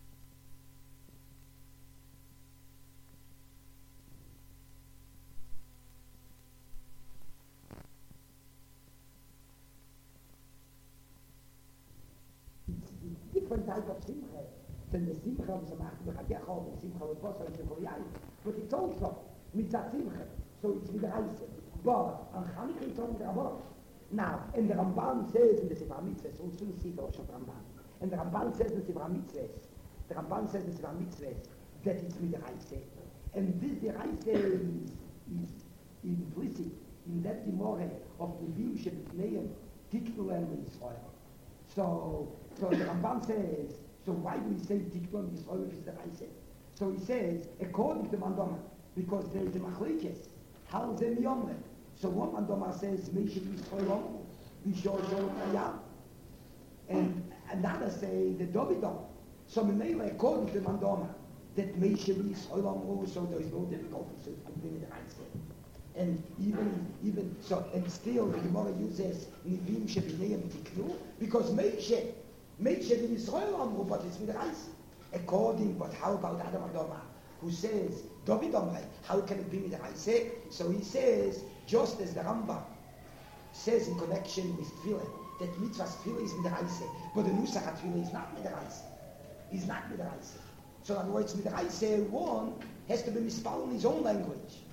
[SPEAKER 1] Different type of Simcha. Denn the Simcha, was macht, wir haben ja auch Simcha, was was, was Simcha, but it's also mit der Simcha. So it's with the Reise. But on Chanukah it's only the Ramban. Now, and the Ramban says in the Sefer HaMitzvahs, also you see the Rosh Ramban, and the Ramban says in the Sefer HaMitzvahs, that it's with the Reise. And this the Reise is implicit in that Gemara of the Vim Shebitneim, Tiknulem Yisrael. So the Ramban says, so why do we say Tiknulem Yisrael is the Reise? So he says, according to Mandoma, because there is a machlekes, how them yomre. So one Mandoma says, Meishe Yisrael, Bishor Kayam. And another say, the Dovidom. So Memele, according to Mandoma, that Meishe Yisrael, so there is no difficulty, so it's completely the right thing. And even so, and still the Gemara uses Nivim Shebineim Tiknu, because Meishe Yisrael, but it's with the right. According, but how about Adam Adoma, who says, David Omrei, how can it be with the Raise? So he says, just as the Rambam says in connection with Tefillah, that mitzvah's Tefillah is with the Raise, but the Nusach Tefillah is not with the Raise. Is not with the Raise. So in other words, with the Raise, one has to be mispelled in his own language.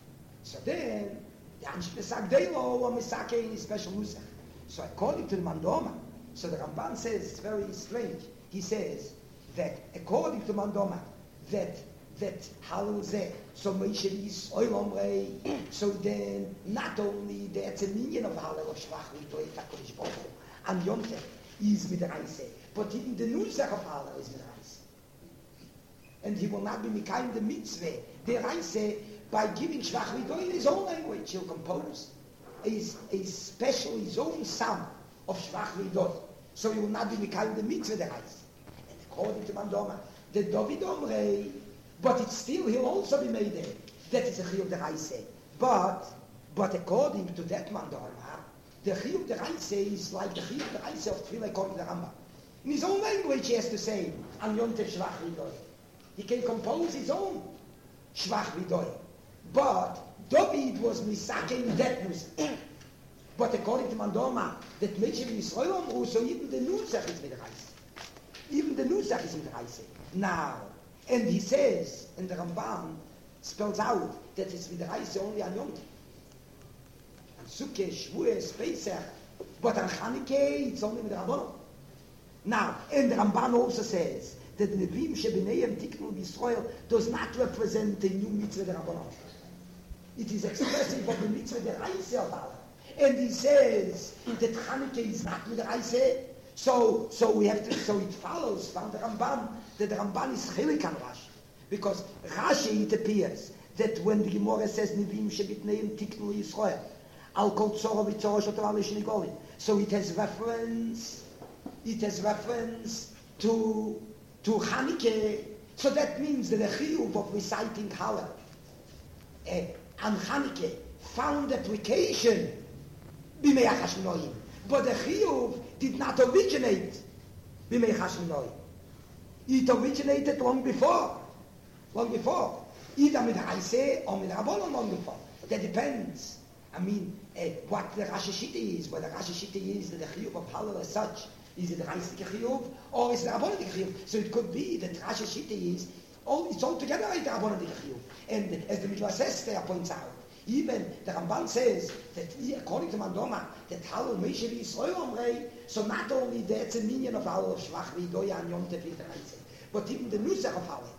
[SPEAKER 1] So then, the Anshik Sagdelo or Misake is special Nusach. So according to the Mandoma, so the Ramban says, it's very strange, he says that according to Mandoma, that Halal Zeh, so Moshe Yisrael Omrei, so then not only that's a minion of Halal of Shvach V'Toy HaKadosh Baruch Hu, and Yontef is with the Reise, but even the Nusach of Halal is with the Reise. And he will not be Mikayim the Mitzvah, the Reise, by giving Shvach V'Toy in his own language. He'll compose a special, his own psalm of Shvach V'Toy. So he will not be Mikayim the Mitzvah the Reise. And according to Mandoma, the David Omrei, but it's still, he'll also be made there. That is a Chiyuv Deraisa. But according to that Mandoma, the Chiyuv Deraisa is like the Chiyuv Deraisa of Tefillah according to the Rambam. In his own language he has to say, An Yontef Shvach V'Toy. He can compose his own Shvach V'Toy. But David was Misake in that music. But according to Mandoma, that Moshe Yisrael Omru, so even the Nusach is with the Reise. Even the Nusach is with the Reise. Now, and he says, and the Ramban spells out that it's with the Reise only on Yom Tov. On Sukkah, Shavuos, Pesach, but on Chanukah it's only with the Rabbanon. Now, and the Ramban also says that the Nevi'im Shebeneim Tiknu Yisrael does not represent the new mitzvah the Rabbanon. It is expressive of the mitzvah the Reise of Allah. And he says that Chanukah is not with the Reise. So we have to. So it follows from the Ramban that the Ramban is chilik on Rashi, because Rashi it appears that when the Gemara says Nevi'im Shebitneim Tiknu Yisrael Al Kol Tzora V'Tzora Shotav L'Shnigolim, so it has reference to Chanukah. So that means that the chiyuv of reciting Hallel and Chanukah found application b'mei Hashmonaim, but the chiyuv did not originate b'mei Hashmonaim. It originated long before, either with Reise or with Rabbanon long before. That depends. I mean, what the Rashi Shita is. Whether Rashi Shita is that the chiyuv of Hallel as such is it the Reise chiyuv or is it the Rabbanon chiyuv? So it could be that Rashi Shita is it's all together like the Rabbanon chiyuv. And as the Midrash Esther points out, even the Ramban says that according to Mandoma, that Halal Moshe Yisrael Omrei, so not only that's a minion of Halal of Shvach V'Toy and Yom Tov V'Reise, but even the Nusach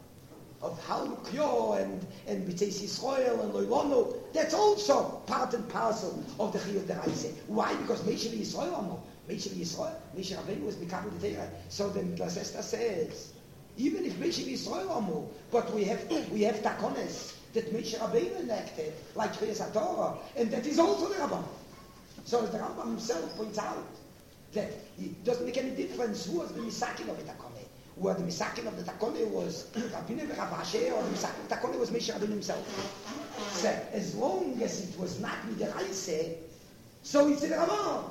[SPEAKER 1] of Halal Kyo and B'Tzeis Yisrael and Loilonu, that's also part and parcel of the Chiyuv Deraisa. Why? Because Moshe Yisrael Omrei, Moshe Rabbeinu was Mikabel the Torah. So the Midrash Esther says, even if Moshe Yisrael Omrei, but we have takones that Moshe Rabbeinu enacted, like Kriyas HaTorah, and that is also the Rambam. So as the Rambam himself points out, that it doesn't make any difference who was the Misakin of the Takone. Whether the Misakin of the Takone was Rabbeinu Rav-Asher, or the Misakin of the Takone was Moshe Rabbeinu himself. So as long as it was not with the Reise, so it's the Rambam.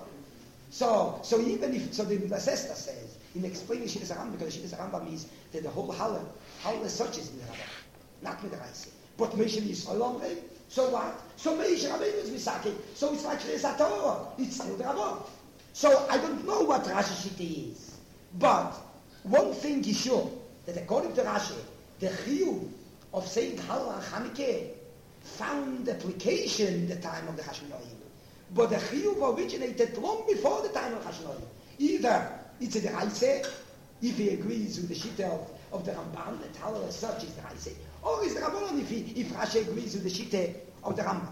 [SPEAKER 1] So even if, so the Midrash Esther says, in explaining Shittas Rambam, because Shittas Rambam is that the whole Hallel as such is with the Rambam, not with the Reise. But Moshe Yisrael Omrei, so what? So Moshe Rabbeinu is Misaki. So it's like Kriyas HaTorah. It's still the Rabbanon. So I don't know what Rashi Shita is. But one thing is sure, that according to Rashi, the chiyuv of saying Hallel and Chanukah found application in the time of the Hashmonaim. But the chiyuv originated long before the time of Hashmonaim. Either it's the Reise, if he agrees with the Shita of the Ramban, that Hallel as such is the Reise, or is the Rabbanon if Rashi agrees with the Shita of the Rambam.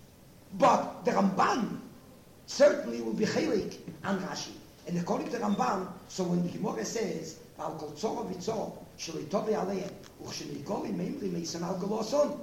[SPEAKER 1] But the Ramban certainly will be chelik on Rashi. And according to the Ramban, so when the Gemara says, Al Kol Tzora V'Tzora Shelo Yitove Aleim Uchshenigoli Meimri Meison Al Goloson.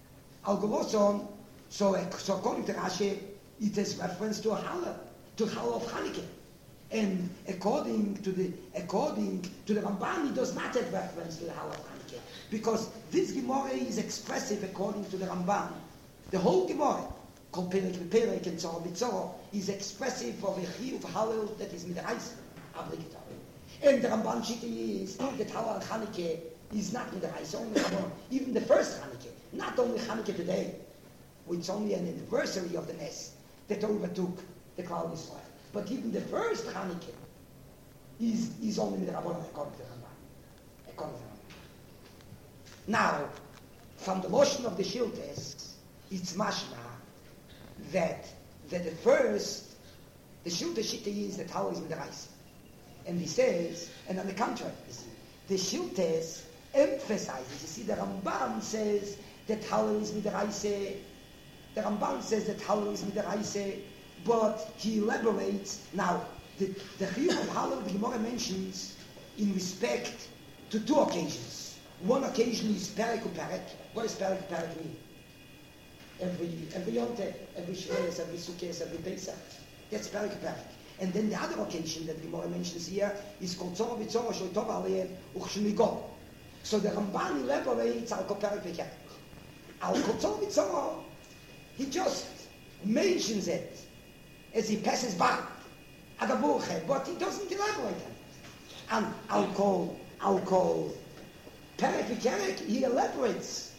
[SPEAKER 1] So according to Rashi, it is reference to Hallel of Chanukah. And according to the Ramban, it does not have reference to the Hallel of Chanukah, because this Gemara is expressive according to the Ramban. The whole Gemara, Kol Perek V'Perek and Tzora V'Tzora, is expressive of a chiyuv Hallel that is Midrash obligatory. And the Ramban Shita is that Hallel and Chanukah is not Midrash, only Rabbanon. Even the first Chanukah, not only Chanukah today, which is only an anniversary of the Nes that overtook the Klal Yisrael. But even the first Chanukah is only the Rabbanon according to the Ramban. Now, from the motion of the Shiltes, it's mashma that the first, the Shilta Shita is that Hallel is Midaraisa. And he says, and on the contrary, you see, the Shiltes emphasizes, you see, the Rambam says that Hallel is Midaraisa. The Rambam says that Hallel is Midaraisa, but he elaborates. Now, the Chiyuv of Hallel, the Gemara mentions in respect to two occasions. One occasion is Perek u'Perek. What does Perek u'Perek mean? Every Yonte, every Shreis, every Sukkot, every Pesach. That's Perek u'Perek. And then the other occasion that the Gemara mentions here is Kol Tzora V'Tzora Shel Tov Aleim Uchshmigo. So the Ramban elaborates al Kol Perek v'Perek. Al Kol Tzora V'Tzora, he just mentions it as he passes by. But he doesn't elaborate on it. And I'll call Perek v'Perek, he elaborates.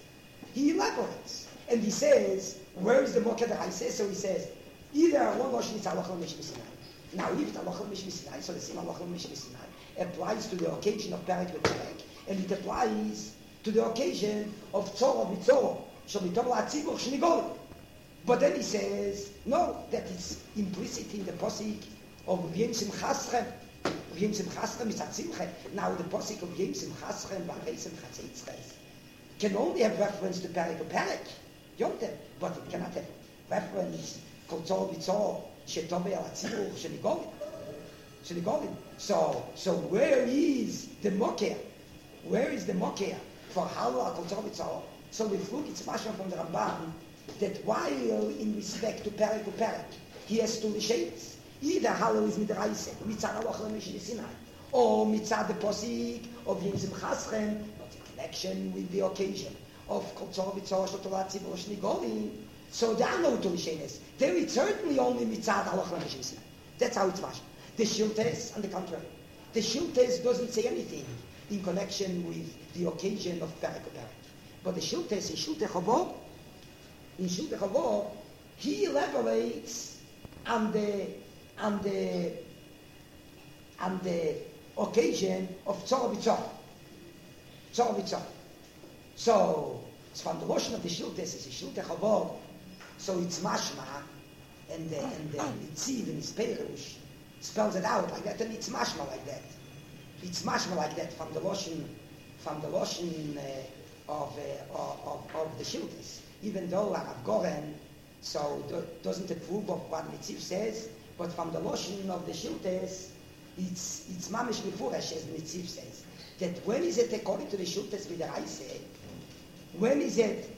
[SPEAKER 1] And he says, where is the Mokeh D'Raisa? So he says, either one Lashon is Halacha L'Mishmi Sinai. Now, if it's Halacha L'Mishmi Sinai, so the same Halacha L'Mishmi Sinai applies to the occasion of Perek v'Perek, and it applies to the occasion of Tzora v'Tzora, Shel Tov L'Tzibur Shnigol. But then he says, no, that is implicit in the Posik of V'yem Simchaschem. V'yem Simchaschem is Hatzimche. Now the Posik of V'yem Simchaschem, V'arei Simchatzeitzches, can only have reference to Perek v'Perek, Yonte, but it cannot have reference Kol Tzor V'Tzor, Shetove Al Hatzibur Shenigolin. So where is the Mokeh? Where is the Mokeh for Hallel Kol Tzor V'Tzor? So we look, it's mashma from the Ramban, that while in respect to Perek u'Perek, he has two shades. Either Hallel is Midaraisa, Mitzad Halacha L'Mishmi Sinai, or Mitzad the Posik of V'yem Simchaschem, not in connection with the occasion of Kol Tzor V'Tzor Shel Tov L'Tzibur Shnigolin. So there are no two shenes. There is certainly only Mitzad Halacha L'Mishmi Sinai. That's how it's mashma. The Shiltes, on the contrary, the Shiltes doesn't say anything in connection with the occasion of Perek u'Perek. But the Shiltes, in Shiltei Chavor, he elaborates on the occasion of Tzora V'Tzora. So it's from the Lashon of the Shiltes, it's a Shiltei Chavor, so it's mashma, and the Nitziv in his Perush spells it out like that, and it's mashma like that. It's mashma like that from the Lashon of the Shiltes. Even though Rav Goren doesn't approve of what Nitziv says, but from the Lashon of the Shiltes, it's mamish mifurash, as Nitziv says, that when is it according to the Shiltes Midaraisa? When is it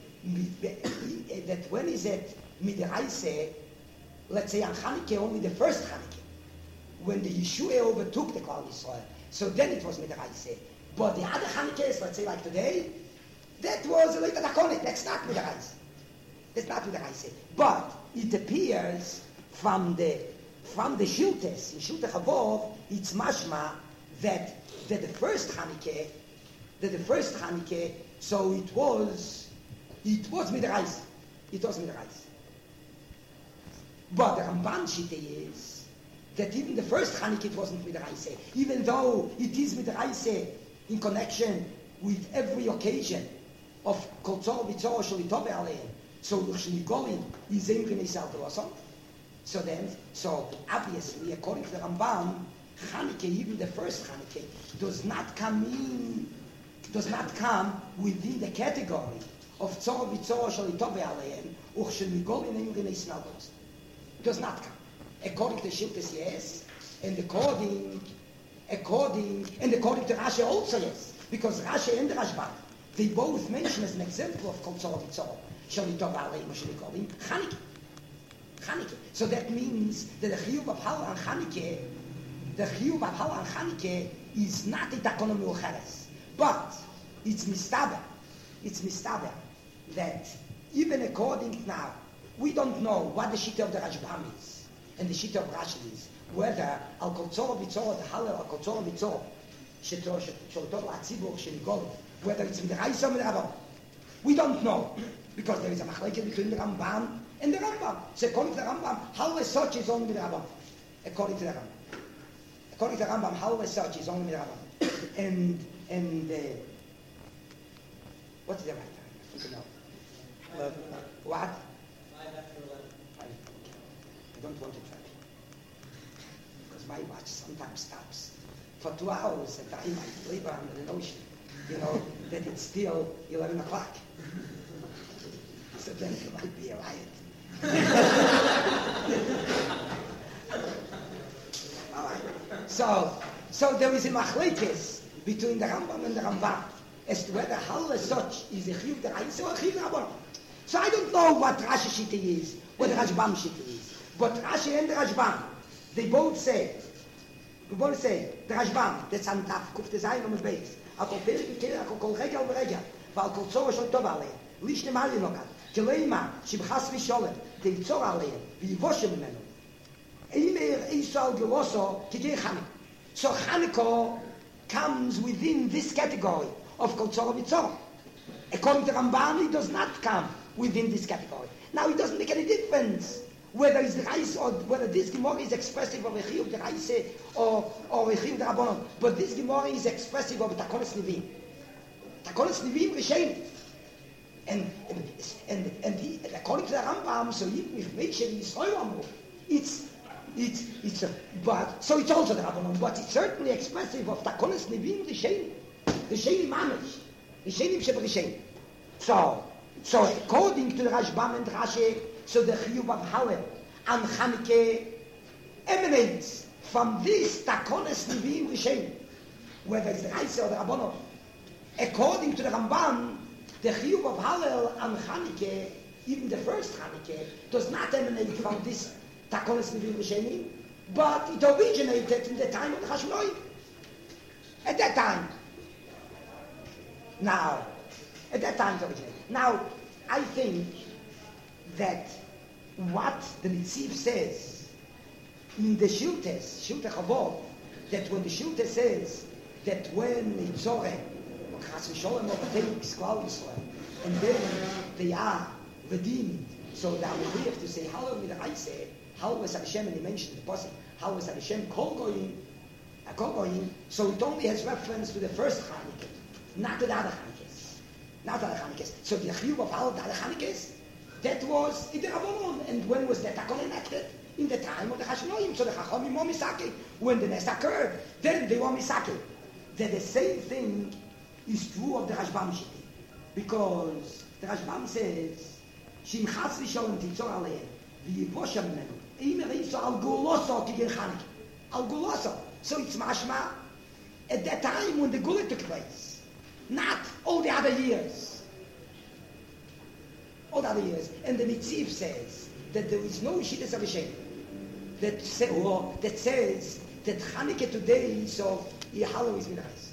[SPEAKER 1] Midaraisa? Let's say on Chanukah, only the first Chanukah, when the Yeshua overtook the Klal Yisrael. So then it was Midaraisa. But the other Chanukahs, let's say like today, that was a later Dakonik. That's not Midaraisa. But it appears from the Shiltes, in Shiltei Chavor, it's mashma that the first Chanukah, so it was Midaraisa. But the Ramban Shita is that even the first Chanukah it wasn't Midaraisa, even though it is Midaraisa in connection with every occasion of Kol Tzor V'Tzor Shel Tov Aleim. So Shnigolin is Ein Bnei Yisrael D'Losam. So obviously, according to the Rambam, Chanukah, even the first Chanukah, does not come within the category of Tzor V'Tzor Shel Tov Aleim Shnigolin Ein Bnei Yisrael D'Losam. It does not come. According to Shiltes, yes, and according to Rashi also, yes, because Rashi and Rashbam, they both mention as an example of Kol Tzor V'Tzor Shel Tov Aleim Shnigolin Chanukah. So that means that the Chiyuv of Hallel on Chanukah, is not a Takona Miucheres, but it's mistaber that even according now, we don't know what the Shita of the Rashbam is and the Shita of Rashi is, whether Al Kol Tzor V'Tzor, the Hallel Al Kol Tzor V'Tzor Shel Tov L'Tzibur Shnigolin, whether it's Midaraisa or Midrabban. We don't know, because there is a machlekes between the Ramban and the Rambam. So according to the Rambam, Hallel such is only Midrabban. According to the Rambam, Hallel such is only Midrabban. And what is the right time? I don't know. What?
[SPEAKER 2] 5 after 11.
[SPEAKER 1] I don't want it ready. Because my watch sometimes stops for 2 hours at time I labor under the notion, that it's still 11 o'clock. So then it might be a riot. All right. So there is a machlekes between the Rambam and the Rambam as to whether Hal as such is a chiyuv deraisa or a chiyuv d'rabbanan. So I don't know what Rashi Shita is, what the Rashbam Shita is. But Rashi and the Rashbam, they both say, the Rashbam, that's on Taf, Kuf Tezayin on the base, Akol Perik V'Kerech, Akol Kol Regel V'Regel, V'Al Tzora Shol Tov Alein, Lish Nemali Lokat, Keleima, Shibchas V'Sholem, Teivtzor Alein, V'Yivoshem Menu. Eimer Eisal Geloso, Kigei Chanukah. So Chanukah comes within this category of Kol Tzora V'Tzora. According to Ramban, it does not come within this category. Now, it doesn't make any difference whether it's the Reis or whether this Gemara is expressive of a Chiyuv the Reis or a Chiyuv the Rabbanon. But this Gemara is expressive of Takonis Nevim. Takonis Nevim Rishein. And according to the Rambam, so even if Meisher Yisrael Amru, but so it's also the Rabbanon, but it's certainly expressive of Takonis Nevim Rishein. Rishein Mamish. Rishenim Shebrishein. So according to the Rashbam and Rashi, so the Chiyuv of Hallel and Chanukah emanates from this Takonis Nevim Rishein, whether it's the Reisa or the Rabbanon. According to the Ramban, the Chiyuv of Hallel and Chanukah, even the first Chanukah, does not emanate from this Takonis Nevim Rishein, but it originated in the time of the Chashmonaim. At that time. Now, at that time it originated. Now, I think that what the Nitziv says in the Shiltes, Shiltei Chavod, that when the Shiltes says that when Yitzoreh, Chas v'Sholem overtakes Klal Yisrael, and then they are redeemed, so that we have to say, Hallel Mid'Raisa, Hallel Es Hashem, and he mentioned the Pasuk, Hallel Es Hashem, Kol Goyim, so it only has reference to the first Chanukah, not to the other Chanukahs. Not the other Chanukahs. So the Chiyuv of Hallel, the other Chanukahs, that was in the Rabbanon. And when was that enacted? In the time of the Chashmonaim. So the Chachamim were misake. When the Nes occurred, then they were misake. That the same thing is true of the Rashbam Shiti. Because the Rashbam says, Shim Chas V'Sholem Titzor Alein, V'Yivoshem Menu, Eimer Eiso Al Guloso Tigel Chanukah. Al Guloso. So it's mashma at that time when the Gula took place. Not all the other years. All the other years. And the Nitziv says that there is no Shittas Avishayim that says that Chanukah today is of Yehalo is Mid'Rais.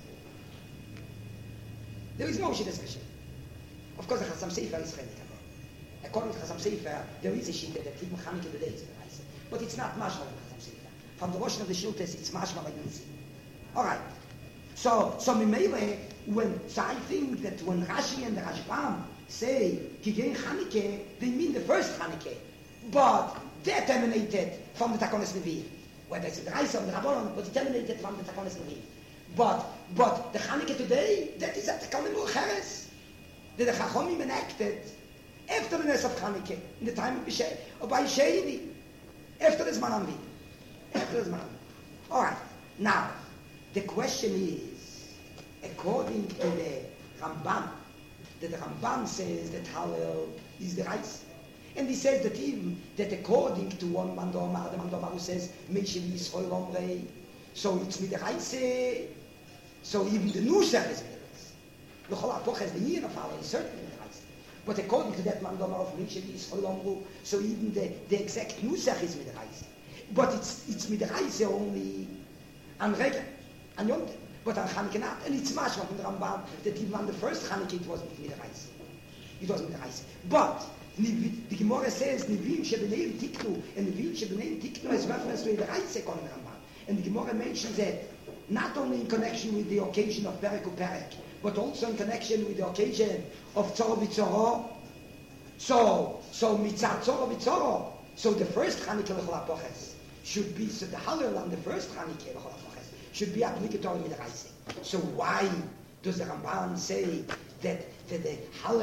[SPEAKER 1] There is no Shittas Avishayim. Of course, the Chasam Sefer is Chanukah. According to Chasam Sefer, there is a Shittah that even Chanukah today is Mid'Rais. But it's not mashma like Chasam Sefer. From the Rosh of the Shiltes, it's mashma like Nitziv. All right. So I think that when Rashi and the Rashbam say Kigei Chanukah, they mean the first Chanukah, but that emanated from the Takonis Nevim. Whether it's the Reisa or the Rabbanon, but it emanated from the Takonis Nevim. But the Chanukah today, that is a Takonis Mucheres that the Chachamim enacted after the Nes of Chanukah, in the time of B'Sheni, after the Zman Anvi. All right, now. The question is, according to the Rambam, that the Rambam says that Hallel is the Reis. And he says that even, that according to one Mandomar, the Mandomar who says, Meisher Yisrael Omrei, so it's with the Reis, so even the Nusach is with the Reis. The Chol HaPoch has the year of Hallel, is certainly with the Reis. But according to that Mandomar of Meisher Yisrael Omru, so even the exact Nusach is with the Reis. But it's with the Reis only on Regel. But on Chanukah not. And it's mashma from the Rambam that even on the first Chanukah it wasn't with the Reis. It wasn't with the Reis. But the Gemara says, Nevim Shebeneim Tiknu, and Nevim Shebeneim Tiknu has reference to the Reis according to the Rambam. And the Gemara mentions that not only in connection with the occasion of Perek Uperek, but also in connection with the occasion of Tzoro V'Tzoro. So Mitzah Tzoro V'Tzoro. So the first Chanukah L'chol HaPoches should be, so the Hallel on the first Chanukah L'chol HaPoches should be applicatory with the Reise. So why does the Ramban say that the Hallel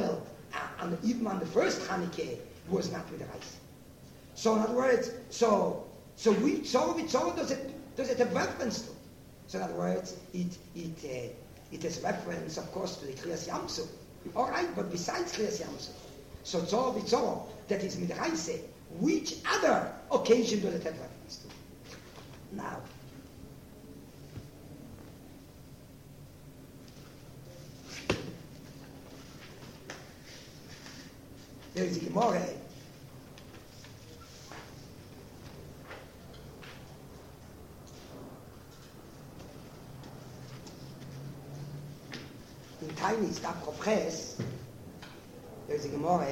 [SPEAKER 1] and even on the first Hanukkah was not with the rice. So in other words, so which Tzara does it have reference to? So in other words, it has reference, of course, to the Kriyas Yamsuf. All right, but besides Kriyas Yamsuf, so Tzara that is with the rice, which other occasion does it have reference to? Now, there is a Gemara. In Tiny Stap Chopres, there is a Gemara.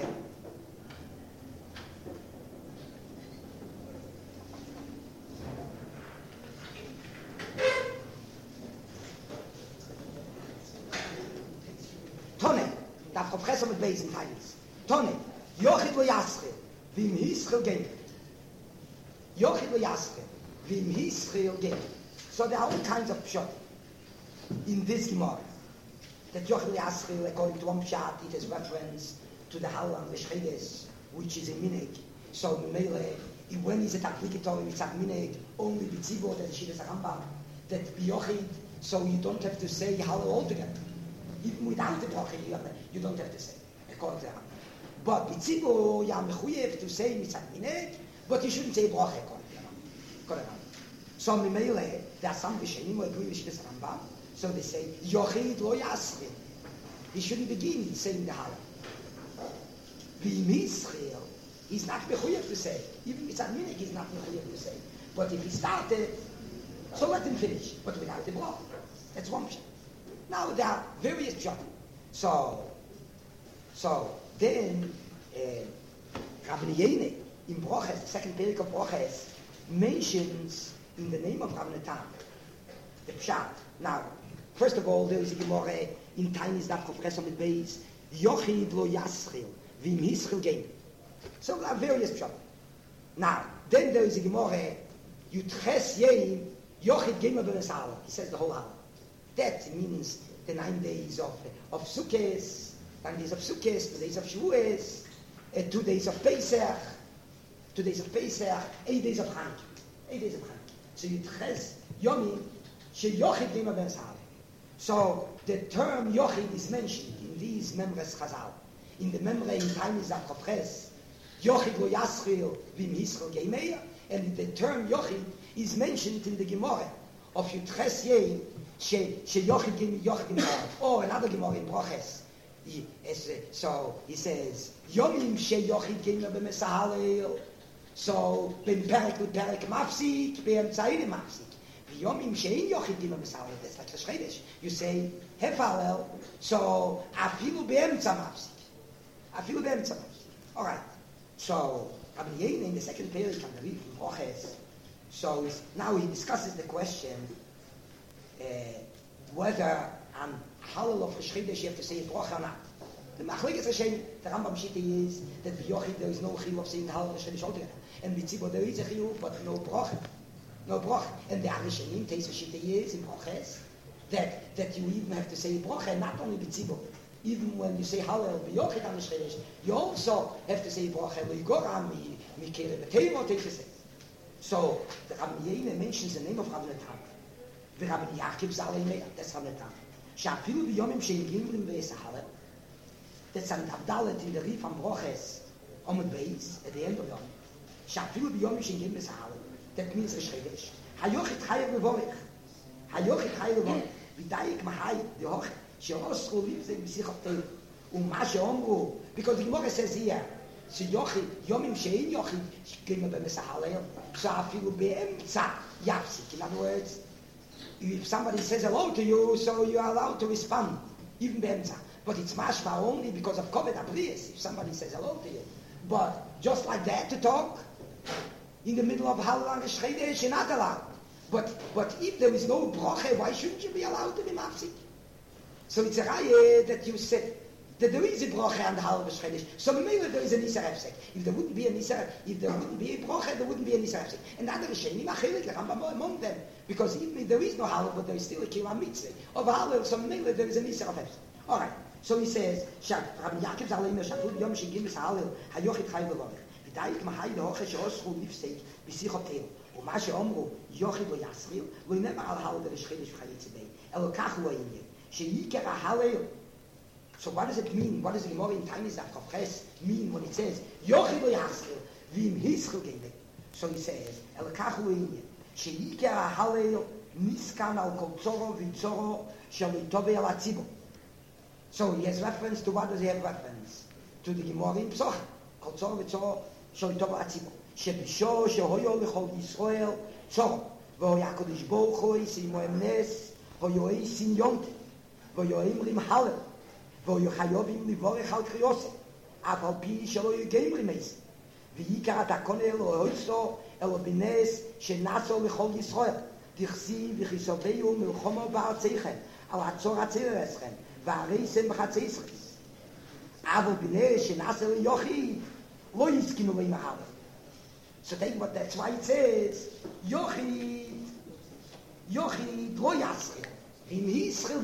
[SPEAKER 1] Tone, Stap Chopres mit Beis in Tiny. Tone, Yochid lo Yaschil, v'im Hischil gehen. Yochid lo Yaschil, v'im Hischil gehen. So there are all kinds of pshat in this Gemara. That Yochid lo Yaschil, according to one pshat, it has reference to the Hal and the Shchedes, which is a minig. So Mele, when is it applicatory, it's a minig, only b'tzibor, that the Shidduch Rambam, that Yochid, so you don't have to say Hal altogether. Even without the bracha, you don't have to say, according to the Rambam. But B'tzibur, you are mechuyev to say mitzat mineg, but you shouldn't say bracha according. So Mimele, there are some Rishonim who agree with this Rambam, so they say Yochid lo Yaschil. He shouldn't begin saying the Halal. V'im Hischil, he's not mechuyev to say. Even mitzat mineg, he's not mechuyev to say. But if he started, so let him finish, but without the bracha. That's one pshat. Now there are various pshat. So then Rabbi Yene in Broches, the second period of Broches, mentions in the name of Rabbi Natan the pshat. Now, first of all, there is a Gemara in Tainis Daf Chofres mit Beis, Yochid lo Yaschil, v'im Hischil gehen. So there are various pshat. Now, then there is a Gemara, Yutches Yeim, Yochid Gema B'Nesala. He says the whole Halav. That means the 9 days of Sukkot, 9 days of Sukkot, 2 days of Shavuos, 2 days of Pesach, 8 days of Hanukkah. So Yitches Yomim sheYochid Gema Ben Sahal. So the term Yochid is mentioned in these Memres Chazal. In the Memre in Tainis Daf Chofres, Yochid lo Yaschil v'im Hischil Geimei, and the term Yochid is mentioned in the Gemara of Yitches Yom sheYochid Gema, or another Gemara in Broches. So he says Yomim sheYochid Gema b'Mesahalel. So ben Perek u'Perek mafsik, ben Tzayim mafsik. Yomim she'in Yochid Gema b'Mesahalel. That's like the Shchedesh. You say Hefalel. So afilu be'emtza mafsik. All right. So Rabbi Yene in the second period can read from Broches. So now he discusses the question whether on Halal of Chodesh you have to say a bracha or not. The Machlekes Hashem, the Rambam Shitta is that the Yochid there is no chiyuv of saying Halal of Chodesh altogether, and B'tzibur there is a chiyuv but no bracha. And the Arishanim Teis Shitta is in brachas that you even have to say bracha, not only B'tzibur. Even when you say Halal B'Yochid on Chodesh, you also have to say bracha. L'Yigoram Mikere B'Teimo Teis says. So the Rabbi Yene mentions the name of Rabbi Natan. The Rabbi Yaakov Zalei Meir. That's Rabbi Natan. Shafilu b'yomim shein gimlim v'esahale. That's an Abdalet in the Rif on Broches, Omid Beis, at the end of Yom. Shafilu b'yomim shein gimlim v'esahale. That means Rishedesh. Hayochit chayav levorich. V'dayik mahayit v'hochit. She'osru livzei b'sichot teil. U'ma she'omru. Because the Gemara says here, Yochid, yomim shein Yochid, gimlim v'esahale. So afilu be'emtza yapsik. In other words, if somebody says hello to you, so you are allowed to respond, even be'emtza. But it's mashma only because of Koved Abrius, if somebody says hello to you. But just like that to talk, in the middle of Halal and Chodesh, you're not allowed. But if there is no bracha, why shouldn't you be allowed to be mafsik? So it's a raya that you said that there is a bracha on the Halal and Chodesh. So maybe there is a Nisar Hefsek. If there wouldn't be a bracha, there wouldn't be a Nisar Hefsek. And the other Rishonim Achelik, the Rambam among them. Because even if there is no Halal, but there is still a Kilam Mitzvah of Halal, so maybe there is a Nisar Hefsek. All right. So he says, Rabbi Yaakov Zalem Shafud Yom Shigim Halil Hayochit Chai V'Vorech. V'Daik Mahai Lehoche Sheoschu Nifsei B'Sichotel. ומה שאומרו, יוחיד לא יסחיר, לא נאמר על הלל ורשחידש וחייצי בי, אלא כך הוא העניין, שעיקר ההלל. So what does it mean? What does the Gemara in Tainis Ches mean when it says, יוחיד לא יסחיר, ואם היסחיר גבי? So he says, אלא כך הוא העניין, שעיקר ההלל נסכן על כל צורו ויצורו של יטובי על הציבור. So he has reference to what does he have reference? To the Gemara in Pesach, כל צורו ויצורו של יטובי על הציבור. שבשור שהויו לכל ישראל צור והויה הקדוש ברוך הוא שימו אמנס והיו סין יונט והיו אמרים הלל והיו חייבים לבורך על קריוסה אף על פי שלא יהיו גמרים מייס ועיקר התקון אלו הויסו אלו בנס שנעשו לכל ישראל דכסי וכיסוביו מלחומו בארציכם על הצור הציר אסכם והריסם בחצי ישחס אבל בנס שנעשו ליוכי לא יסכינו להם הלל. So take what that's why it says Yochid lo yaschil v'im Yisrael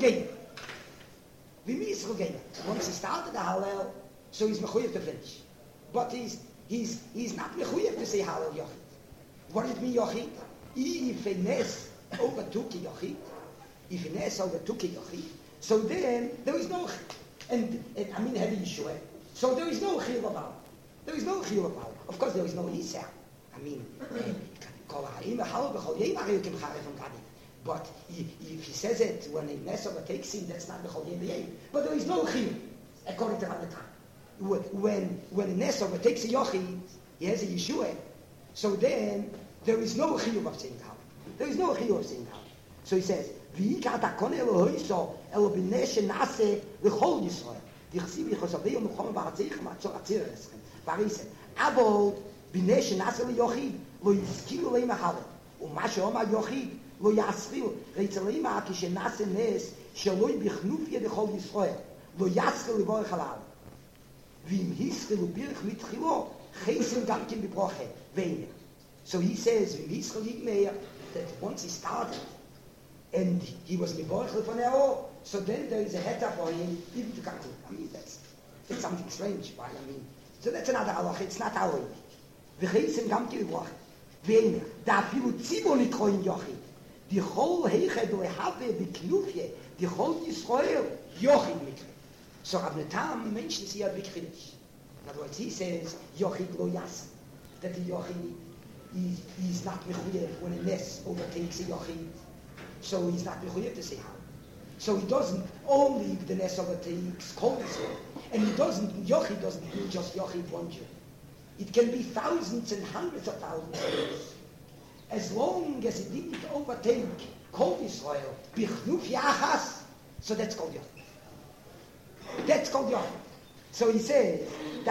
[SPEAKER 1] gein. Once he started the Hallel, so he's mechuyev to finish. But he's not mechuyev to say Hallel Yochid. What does it mean Yochid? If a nes overtook Yochid, so then there is no and I mean heavy Yeshua. So there is no chiyuv about. There is no chiyuv about. Of course there is no Yisrael. I mean, but if he says it when a Nes overtakes him, that's not the Chol Yem. But there is no Chiyuv, according to Rabbi. When a Nes overtakes a Yochid, he has a Yeshua, so then there is no Chiyuv of saying how. There is no Chiyuv of saying how. So he says, V'yika takon Elohoiso, Elo b'nesh nase l'chol Yisrael. V'chsiv yichosavei u'mechom ba'atzeich ma'atzor atzir eschem. V'arisem, Abol, בני שנעשה ליוחיד לא יזכירו להם החלל ומה שאומר יוחיד לא יסחילו רצה להם כשנעשה נס שלא יבחנוף ידכל ישראל לא יסחילו לבורך עליו ואם יסחילו בירך מתחילו חסם גם כן בברוכה ואין so he says ואם יסחילו יגמר that once he started and he was לבורך לפנאו so then there is a heter for him even to conclude. I mean that's something strange right? I mean so that's another halach. It's not our way. וחייסם גם כבברוך ואין דאפילו ציבו נקרואים יוחד דיכול היחד להווה בכנופיה דיכול ישראל יוחד מקרה so Rav Natan mentions here big chiddush. In other words, he says Yochid lo yas that the Yochid is not mechuyev when a nes overtakes a Yochid, so he's not mechuyev to say how. So he doesn't only if the nes overtakes Kol Yisrael, and Yochid doesn't mean just Yochid one Jew. It can be thousands and hundreds of thousands of years. As long as it didn't overtake Kol Yisrael, Bichnuf Yachas, so that's called Yochid. That's called Yochid. So he says,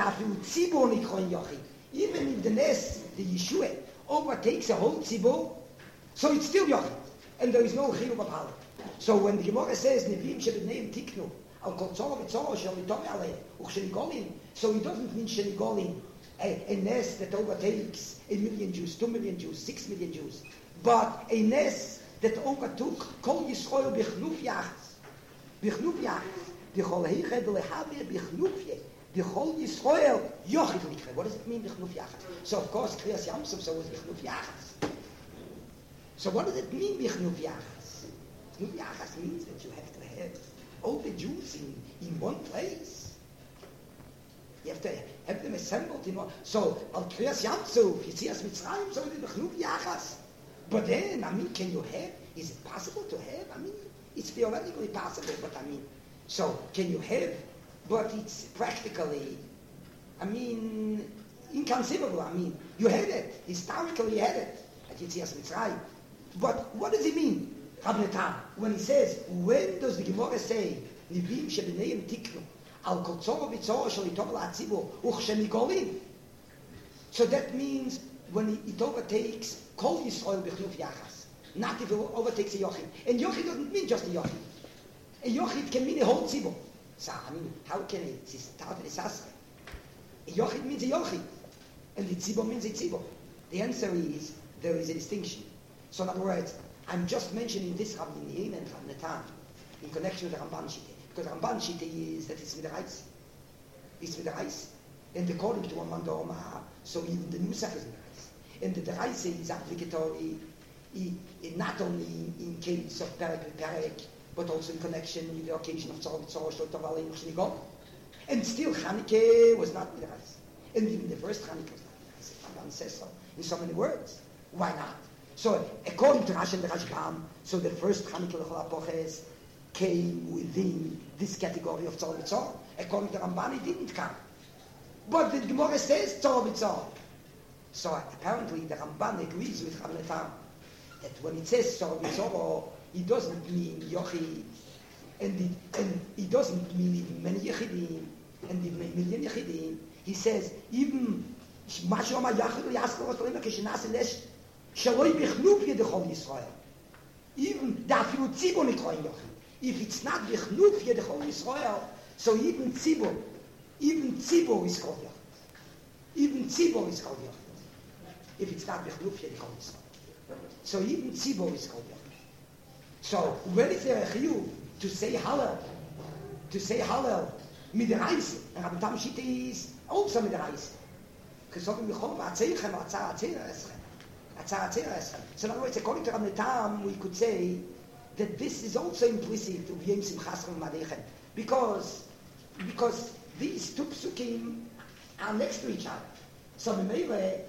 [SPEAKER 1] even if the Nes, the Yeshua, overtakes a whole Tzibur, so it's still Yochid. And there is no Chiyuv of Halal. So when the Gemara says, Nevim Shebedneim Tiknu, Al Kol Tzoro V'Tzoro Shel Mitome Aleh, Uchshenigolim, so he doesn't mean Shenigolim, a Nes that overtakes 1 million Jews, 2 million Jews, 6 million Jews, but a Nes that overtook Kol Yisrael Bichnuf Yachas. Bichnuf Yachas. B'chol heichad lehaveh bichnufye. B'chol Yisrael yochid mikre. What does it mean Bichnuf Yachas? So of course Kriyas Yamsuf so was Bichnuf Yachas. So what does it mean Bichnuf Yachas? Bichnuf Yachas means that you have to have all the Jews in one place. You have to have them assembled in one. So al Kriyas Yamsuf, you see us Mitzrayim, so it's Bichnuf Yachas. But then, I mean, can you have? Is it possible to have? I mean, it's theoretically possible, but I mean, so can you have? But it's practically, I mean, inconceivable. I mean, you had it. Historically, you had it at Yetzias Mitzrayim. But what does it mean, Rav Natan, when he says, when does the Gemara say, Nivim shebeneim tiknu, al kol tzoro v'tzoro shel yitov la'atzibur, uchshenigolim? So that means when it overtakes Kol Yisrael b'chnuf yachas, not if it overtakes a Yochid. And Yochid doesn't mean just a Yochid. A Yochid can mean a whole tzibur. So, I mean, how can it start with a Sasre? A Yochid means a Yochid, and the tzibur means a tzibur. The answer is, there is a distinction. So in other words, I'm just mentioning this Rav Natan and Rav Natan in connection with the Ramban Shite. Because Ramban Shita is that it's with the rice. It's with the rice. And according to Ramban Doma, so even the Nusach is with the rice. And the rice is applicatory not only in case of Perek, but also in connection with the occasion of Tzor Shlot Tavali Shnigon. And still Chanukah was not with the rice. And even the first Chanukah was not with the rice. Ramban says so in so many words. Why not? So according to Rashi and the Rashbam, so the first Chanukah L'chol HaPoches came within this category of Tzor V'Tzor. According to Ramban, it didn't come. But the Gemara says Tzor V'Tzor. So apparently the Ramban agrees with Rabbi Tam that when it says Tzor V'Tzor, it doesn't mean Yochid, and it doesn't mean even many Yechidim, and even a million Yechidim. He says, even Mashom HaYachid Yaskor Otorim HaKeshenas Elesh Shaloi Bichnuf Yedechol Yisrael. Even the Afilu Tzibor Nikroin Yochid. If it's not Bichnuf Yedechol Yisrael, so even Tzibor is called Yochid. Even Tzibor is called Yochid. If it's not Bichnuf Yedechol Yisrael. So even Tzibor is called Yochid. So when is there a chiyuv to say Hallel? To say Hallel midiraisa, and Rabbi Tam Shita is also midiraisa. Because so in other words, according to Rabbi Tam, we could say that this is also implicit of Yom Simchas Madechem, because these two psukim are next to each other. So Memele,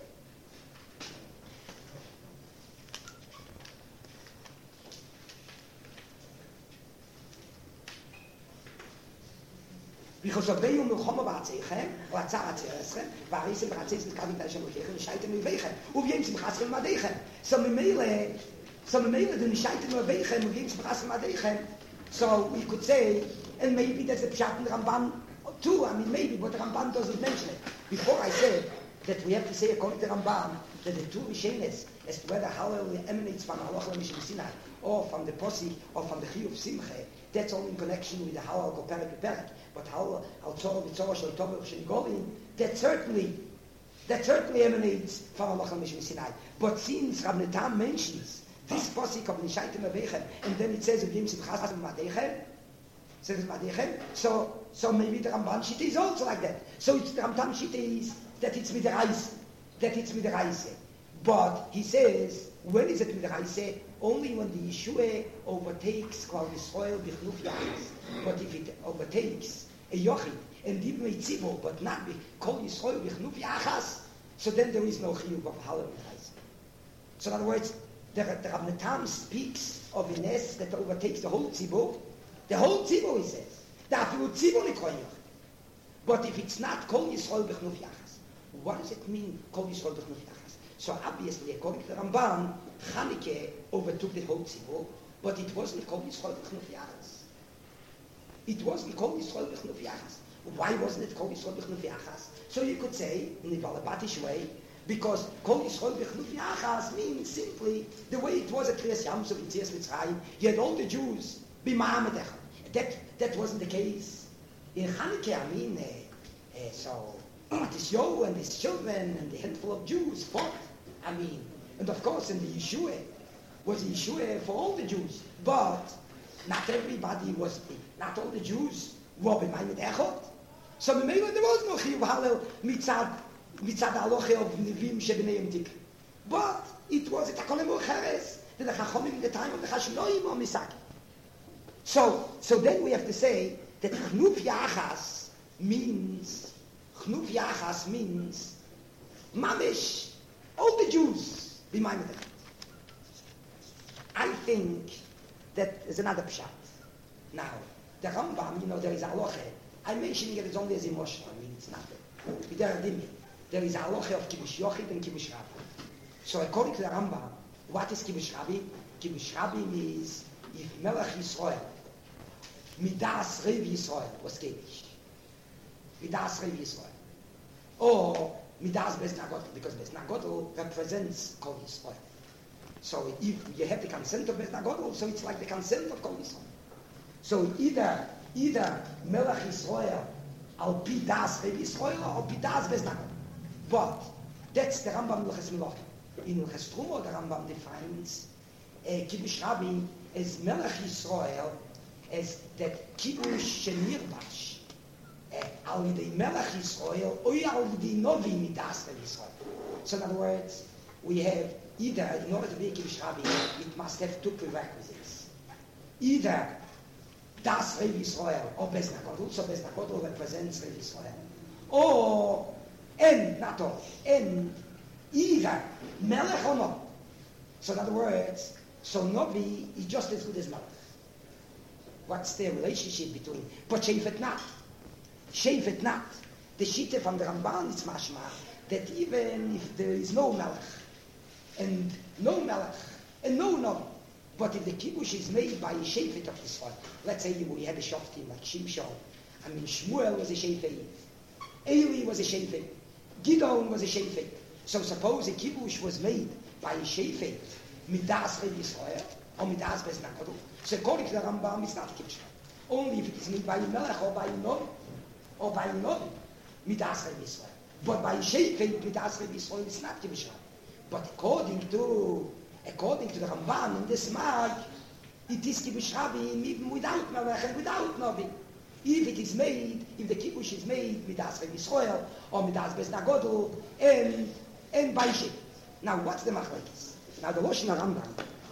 [SPEAKER 1] because of Beyum Milchoma B'Atzeichem, or Atzar Atzerechem, V'Arisim B'Atzeichem Kavim Tashem L'Kechem, Nishaytem L'Veichem, Uv'Yem Simchas L'Madechem. So Memele, the Nishaytem L'Veichem, Uv'Yem Simchas L'Madechem. So we could say, and maybe there's a Pshat in the Ramban too. I mean, maybe, but the Ramban doesn't mention it. Before I said that we have to say according to Ramban that the two Rishenes, as to whether Hallel emanates from Halacha Mishim Sinai or from the Posik or from the Chiyuv Simche, that's all in connection with the Hallel Kol Perek B'Perek. But Hallel Al Tzor V'Tzor Shel Tov Shel Golim, that certainly emanates from Halacha Mishim Sinai. But since Rabbi Tam mentions this Posik of Nishaytem Avechem, and then it says of Yim Simchas Madechem, so maybe the Ramban Shita is also like that. So it's the Ramban Shita is that it's with the Raise. But he says, when is it with the Raise? Only when the Yeshua overtakes Klal Yisrael Bichnuf Yachas. But if it overtakes a Yochid and even a Tzibor, but not Kol Yisrael Bichnuf Yachas, so then there is no Chiyuv of Hallel with Raise. So in other words, the Rabbi Tam speaks of a nest that overtakes the whole Tzibor. The whole Tzibor, he says. The Afilu Tzibor Nikroin Yochid. But if it's not Kol Yisrael Bichnuf Yachas, what does it mean, Kol Yisrael Bichnuf Yachas? So obviously, according to the Ramban, Chanukah overtook the whole Tzibor, but it wasn't Kol Yisrael Bichnuf Yachas. It wasn't Kol Yisrael Bichnuf Yachas. Why wasn't it Kol Yisrael Bichnuf Yachas? So you could say, in the Balabatish way, because Kol Yisrael Bichnuf Yachas means simply the way it was at Kriyas Yamsuf in Tzias Mitzrayim. You had all the Jews be Ma'amed Echad. That wasn't the case. In Chanukah, I mean, so Tisyohu and his children and the handful of Jews fought. I mean, and of course, in the Yeshua was the Yeshua for all the Jews, but not everybody was. Not all the Jews were b'maymed echad. So maybe there was no chiyuv Hallel mitzad halacha of Nivim shebeneim tik. But it was a takolem ucheres that the Chachamim in the time of the Chashmonaim or Misaki. So then we have to say that Chnuf Yachas means mamish, all the Jews be mine. I think that is another pshat. Now, the Rambam, there is a halacha. I'm mentioning it only as emotion. I mean, it's nothing. There is a halacha of Kibush Yochid and Kibush Rabbi. So according to the Rambam, what is Kibush Rabbi? Kibush Rabbi means if Melech Yisrael, Midas Rev Yisrael was Kiddush. Midas Rev Yisrael. Or Midas Bez Nagotel, because Bez Nagotel represents Kol Yisrael. So if you have the consent of Bez Nagotel, so it's like the consent of Kol Yisrael. So either Melech Yisrael Al Pi Das Rev Yisrael or Al Pi Das Bez Nagotel. But that's the Rambam L'ches Melach. In L'ches Trumo, the Rambam defines Kiddush Rabbi as Melech Yisrael as that Kibush Shenirbash, al Yidei Melech Yisrael, or al Yidei Novi Midas Yisrael. So in other words, we have either, in order to be a Kiddush Rabbi, it must have two prerequisites. Either Das Rev Yisrael, or Bez Nakodl, so Bez Nakodl represents Rev Yisrael, or, and, not all, and either Melech or Novi. So in other words, so Novi is just as good as Melech. What's the relationship between? But Shefet not. Shefet not. The Shitte from the Ramban is mashma that even if there is no Melech, and no Melech, and no Novi, but if the Kibush is made by a Shefet of Yisrael, let's say we had a Shoftim like Shimshon, Shmuel was a Shefet, Eli was a Shefet, Gidon was a Shefet. So suppose a Kibush was made by a Shefet, Midas Rev Yisrael, or Midas Bez Nakodl. So according to the Rambam, it's not a Kibbush. Only if it is made by a Melech or by a Novi, or by a Novi, Midas Rev Yisrael. But by a Shefet, Midas Rev Yisrael, it's not Kibbush. But according to the Ramban in this Mag, it is Kibbush Rabin even without Melech and without Novi. If it is made, if the Kibbush is made Midas Rev Yisrael, or Midas Bez Nakodl, and by Shefet. Now, what's the Machlekes? Now, the Lashon Rambam.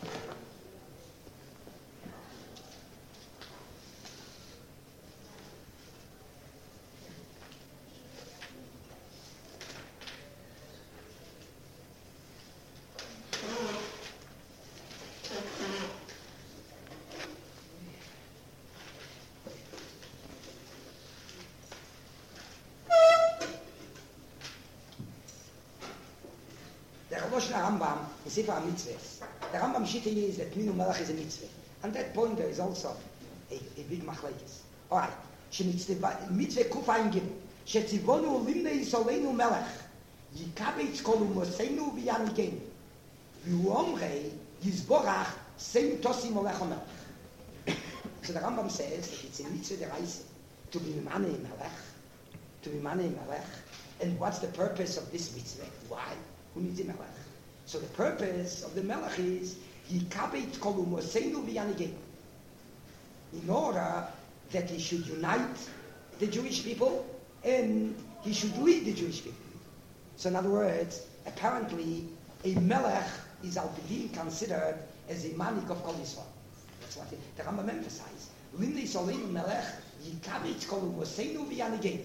[SPEAKER 1] Rambam is Sefer HaMitzvahs. The Rambam Shitte is that Minu Melech is a mitzvah. And that point there is also a big machlekes. All right. Mitzvah Kuf Ein Gimel. Shetzivonu Limnei Yisraelenu Melech. Yikabetz Kol Umoseinu V'Yanigenu. V'Uomrei Yizborach Seim Tosim Olech HaMelech. So the Rambam says that it's a mitzvah deraisa to be Manei Melech. To be Manei Melech. And what's the purpose of this mitzvah? Why? Who needs a Melech? So the purpose of the Melech is Yikabet Kol Umoseinu V'Yanigenu. In order that he should unite the Jewish people and he should lead the Jewish people. So in other words, apparently a Melech is al-Bidin considered as a manik of Kol Yisrael. That's what the Rambam emphasizes. Limnei Yisraelenu Melech Yikabet Kol Umoseinu V'Yanigenu.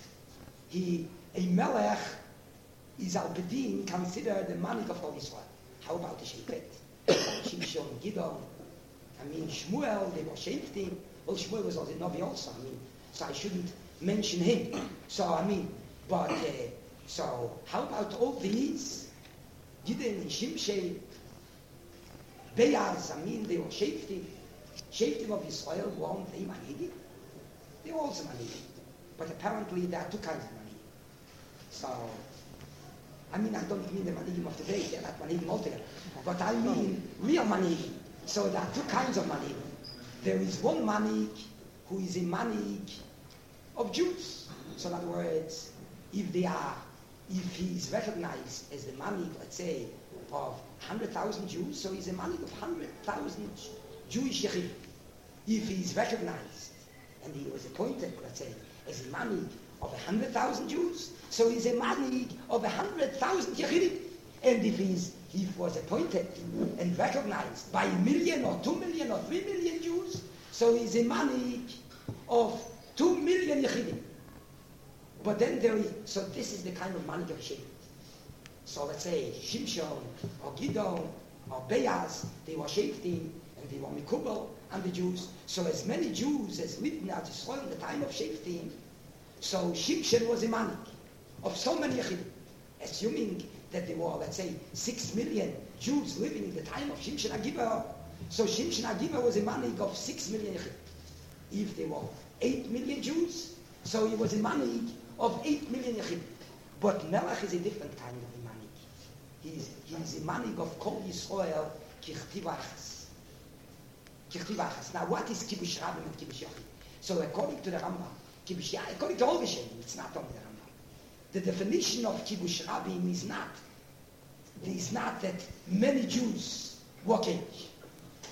[SPEAKER 1] A Melech is al-Bidin considered the manik of Kol Yisrael. How about the Shefet? Shimshon, Gidon, Shmuel, they were Sheftim. Well, Shmuel was also a Novi also, so I shouldn't mention him. So, so how about all these? Gidon and Shimshon, Be'az, they were Sheftim. Sheftim of Israel weren't they Manigim? They were also Manigim. But apparently there are two kinds of Manigim. So, I don't mean the Manigim of today, they're not Manigim altogether. But I mean real Manigim. So there are two kinds of Manigim. There is one Manig who is a Manig of Jews. So in other words, if he is recognized as the Manig, let's say, of 100,000 Jews, so he's a Manig of 100,000 Jewish Yechidim. If he is recognized, and he was appointed, let's say, as a Manig of 100,000 Jews, so he's a Manig of 100,000 Yechidim. And if he was appointed and recognized by 1 million or 2 million or 3 million Jews, so he's a Manig of 2 million Yechidim. But then so this is the kind of Manig of Shefet. So let's say Shimshon or Gidon or Be'az, they were Sheftim and they were Mikubal and the Jews. So as many Jews as lived in Israel in the time of Sheftim, so Shimshon was a Manig of so many Yechidim, assuming that there were, let's say, 6 million Jews living in the time of Shimshon HaGiver. So Shimshon HaGiver was a manig of 6 million Yechidim. If there were 8 million Jews, so he was a manig of 8 million Yechidim. But Melech is a different kind of a manig. He's a manig of Kol Yisrael Kichtivachas. Now what is Kibbush Rabim and Kibbush Yochid? So according to the Rambam, according to all the Shem, it's not only the Rambam. The definition of Kibbush Rabim is not that many Jews were killed.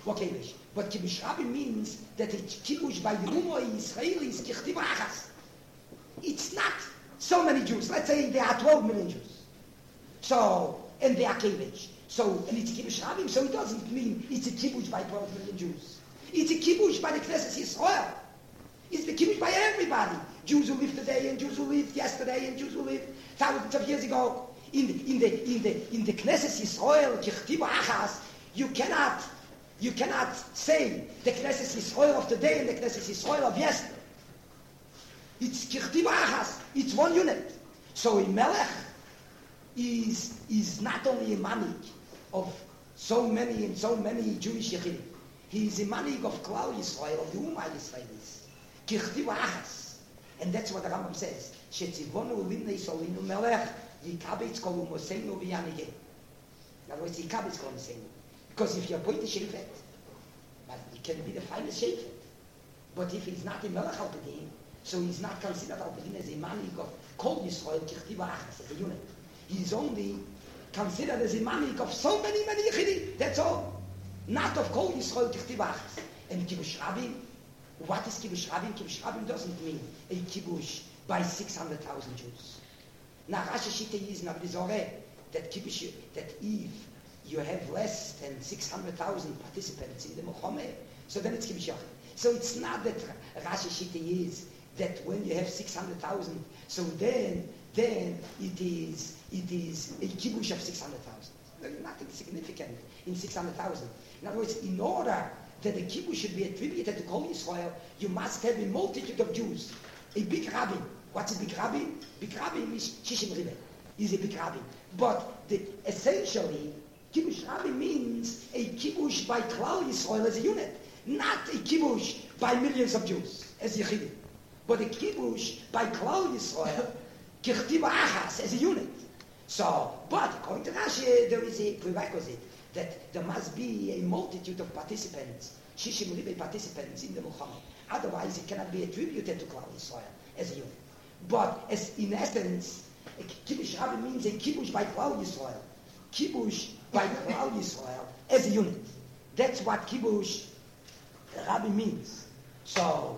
[SPEAKER 1] Okay, but Kibush Rabbi means that it's Kibush by the Umoi Israelis Kichtiv Achas. It's not so many Jews. Let's say there are 12 million Jews. So, and they are Kibush. So, and it's Kibush Rabbi, so it doesn't mean it's a Kibush by 12 million Jews. It's a Kibush by the Knesset Yisrael. It's the Kibush by everybody. Jews who live today, and Jews who lived yesterday, and Jews who lived thousands of years ago. In the Knesset Yisrael, Kichtiv Achas, you cannot say the Knesset Yisrael of today and the Knesset Yisrael of yesterday. It's Kichtiv Achas. It's one unit. So a Melech is not only a manik of so many Jewish Yechidim. He is a manik of Klal Yisrael, of the Ummah Yisraelis. Kichtiv Achas. And that's what the Rambam says. Shetzivonu ulimnei solinu Melech yikabetz kol umoseinu v'yanigeh. In other words, yikabetz kol umoseinu. Because if you appoint a Shefet, but he can be the finest Shefet. But if he's not a Melech al Pedim, so he's not considered al Pedim as a manik of Kol Yisrael Kichtiv Achas, as a unit. He's only considered as a manik of so many Yechidim. That's all. Not of Kol Yisrael Kichtiv Achas. And Kibush Rabin, what is Kibush Rabin? Kibush Rabin doesn't mean a Kibush by 600,000 Jews. Now Rashi Shita is not that Kibush, that if you have less than 600,000 participants in the Mohammed, so then it's Kibush Yachid. So it's not that Rashi Shita is that when you have 600,000, so then it is a Kibush of 600,000. There's nothing significant in 600,000. In other words, in order that the kibbutz should be attributed to Kol Yisrael, you must have a multitude of Jews. A big rabbi. What's a big rabbi? Big rabbi is Shishim Ribe. He's a big rabbi. But essentially, kibbutz rabbi means a kibbutz by Klal Yisrael as a unit, not a kibbutz by millions of Jews as Yechidim, but a kibbutz by Klal Yisrael, Kichtiv Achas as a unit. So, but according to Rashi, there is a prerequisite that there must be a multitude of participants, Shishim Ribe participants in the Muhammad. Otherwise, it cannot be attributed to Klal Yisrael as a unit. But as in essence, a Kibush Rabbi means a Kibush by Klal Yisrael. Kibush by Klal Yisrael as a unit. That's what Kibush Rabbi means. So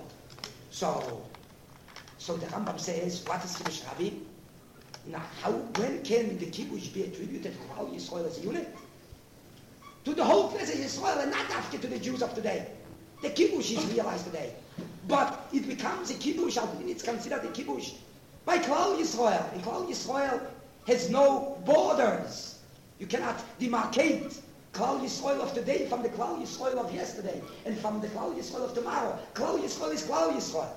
[SPEAKER 1] the Rambam says, what is Kibush Rabbi? Now, when can the Kibush be attributed to Klal Yisrael as a unit? To the whole Knesset Yisrael and not after to the Jews of today. The Kibush is realized today. But it becomes a Kibush, it's considered a Kibush by Klal Yisrael. And Klal Yisrael has no borders. You cannot demarcate Klal Yisrael of today from the Klal Yisrael of yesterday and from the Klal Yisrael of tomorrow. Klal Yisrael is Klal Yisrael.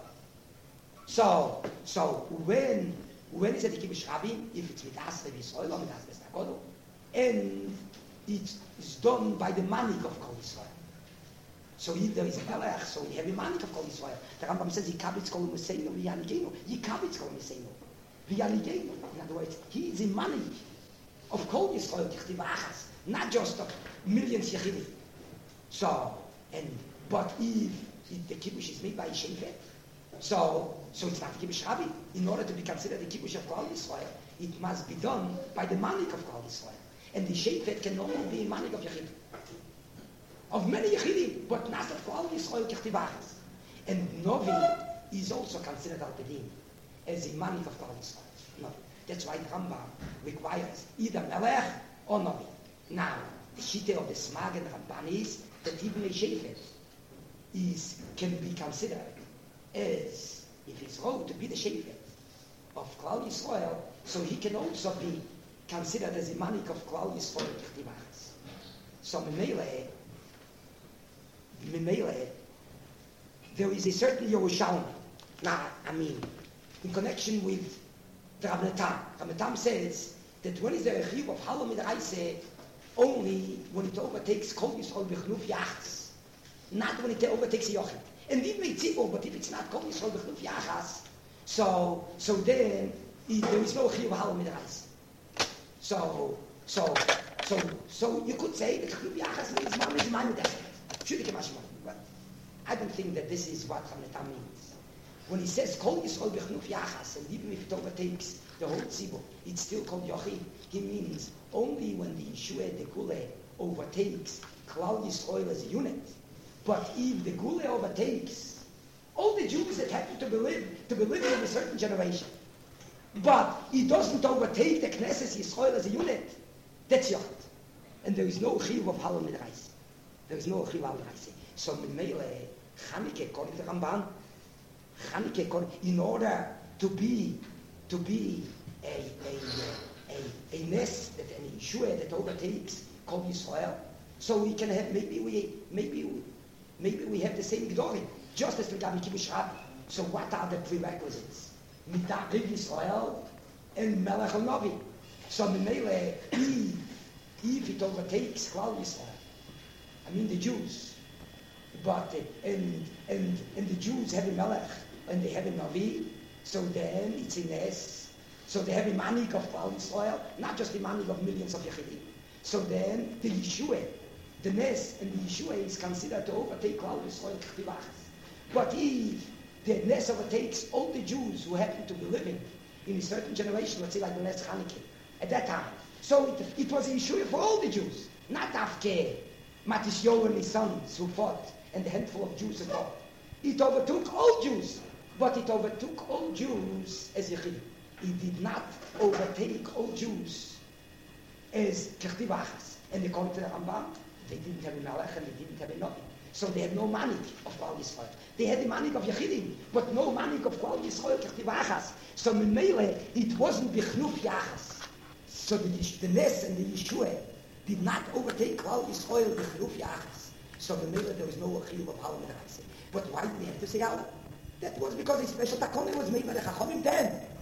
[SPEAKER 1] So when is it a Kibush Rabbi? If it's with Asre Yisrael or with Asre Stakodo, and it is done by the manik of Kol Yisrael. So if there is a Melech, so we have a manik of Kol Yisrael. The Rambam says, Yikabitz Kol Museinu v'yanigenu. Yikabitz Kol Museinu v'yanigenu. In other words, he is a manik of Kol Yisrael, Kichtiv Achas, not just of millions Yechidim. But if the Kibush is made by a Shefet, so it's not a Kibush Rabbi. In order to be considered a Kibush of Klal Yisrael, it must be done by the manik of Klal Yisrael. And the Shefet can only be a manik of Yechidim. Of many Yechidim, but not of Klal Yisrael Kichtiv Achas. And Novi is also considered Al Pedim as a manik of Klal Yisrael. Novi. That's why the Rambam requires either Melech or Novi. Now, the Shite of the Smag and Ramban is that even a Shefet can be considered as, if he's wrong to be the Shefet of Klal Yisrael, so he can also be considered as a manik of Klal Yisrael Kichtiv Achas. So Memele, there is a certain Yerushalmi. Now, in connection with the Rabbi Tam says that when is there a chiyuv of Halom Midraise only when it overtakes Kol Yisrael B'chnuf Yachas, not when it overtakes a Yochid. And even a tzibur, but if it's not Kol Yisrael B'chnuf Yachas, so then there is no chiyuv of Halom Midraise. So you could say that Chnuf Yachas means Mamish Mamidah. But I don't think that this is what Hamletam means. When he says Kol Yisrael B'chnuf Yachas, and even if it overtakes the whole tzibur, it's still called Yochid. He means only when the Yeshua, the Kule, overtakes Klal Yisrael as a unit. But if the Gula overtakes all the Jews that happen to be living in a certain generation, but he doesn't overtake the Knesset Yisrael as a unit, that's Yochid. And there is no Chiyuv of Halal Midrash. There is no Chiyuv of Halal Midrash. So, Chanukah, according to Ramban, in order to be a nest that an Yeshua that overtakes Kol Yisrael, so we can have maybe we have the same Gdorim, just as the Gabi Kibbush Rabbi. So what are the prerequisites? Midah Yisrael and Melech al Navi. So Memele, if it overtakes Klal Yisrael, I mean the Jews, but and the Jews have a Melech and they have a Navi, so then it's a Nes. So they have a manik of Klal Yisrael, not just the manik of millions of Yechidim. So then the Yeshua, the Nes and the Yeshua is considered to overtake Klal Yisrael K'tivachas. But if the Nes overtakes all the Jews who happen to be living in a certain generation, let's say like the Nes Chanukah, at that time, so it was a Yeshua for all the Jews, not Afke, Matisyahu and his sons who fought, and the handful of Jews who fought. It overtook all Jews, but it overtook all Jews as Yechidim. It did not overtake all Jews as K'tivachas. And according to the Rambam, they didn't have a Melech and they didn't have a Navi. So they had no manik of Klal Yisrael. They had the manik of Yechidim, but no manik of Klal Yisrael K'tivachas. So Memele, it wasn't Bichnuf Yachas. So the Nes and the Yeshua did not overtake Klal Yisrael Bichnuf Yachas. So Memele, there was no Chiyuv of Halal Midrash. But why did we have to say Allah? That was because a special takonim was made by the Chachamim then.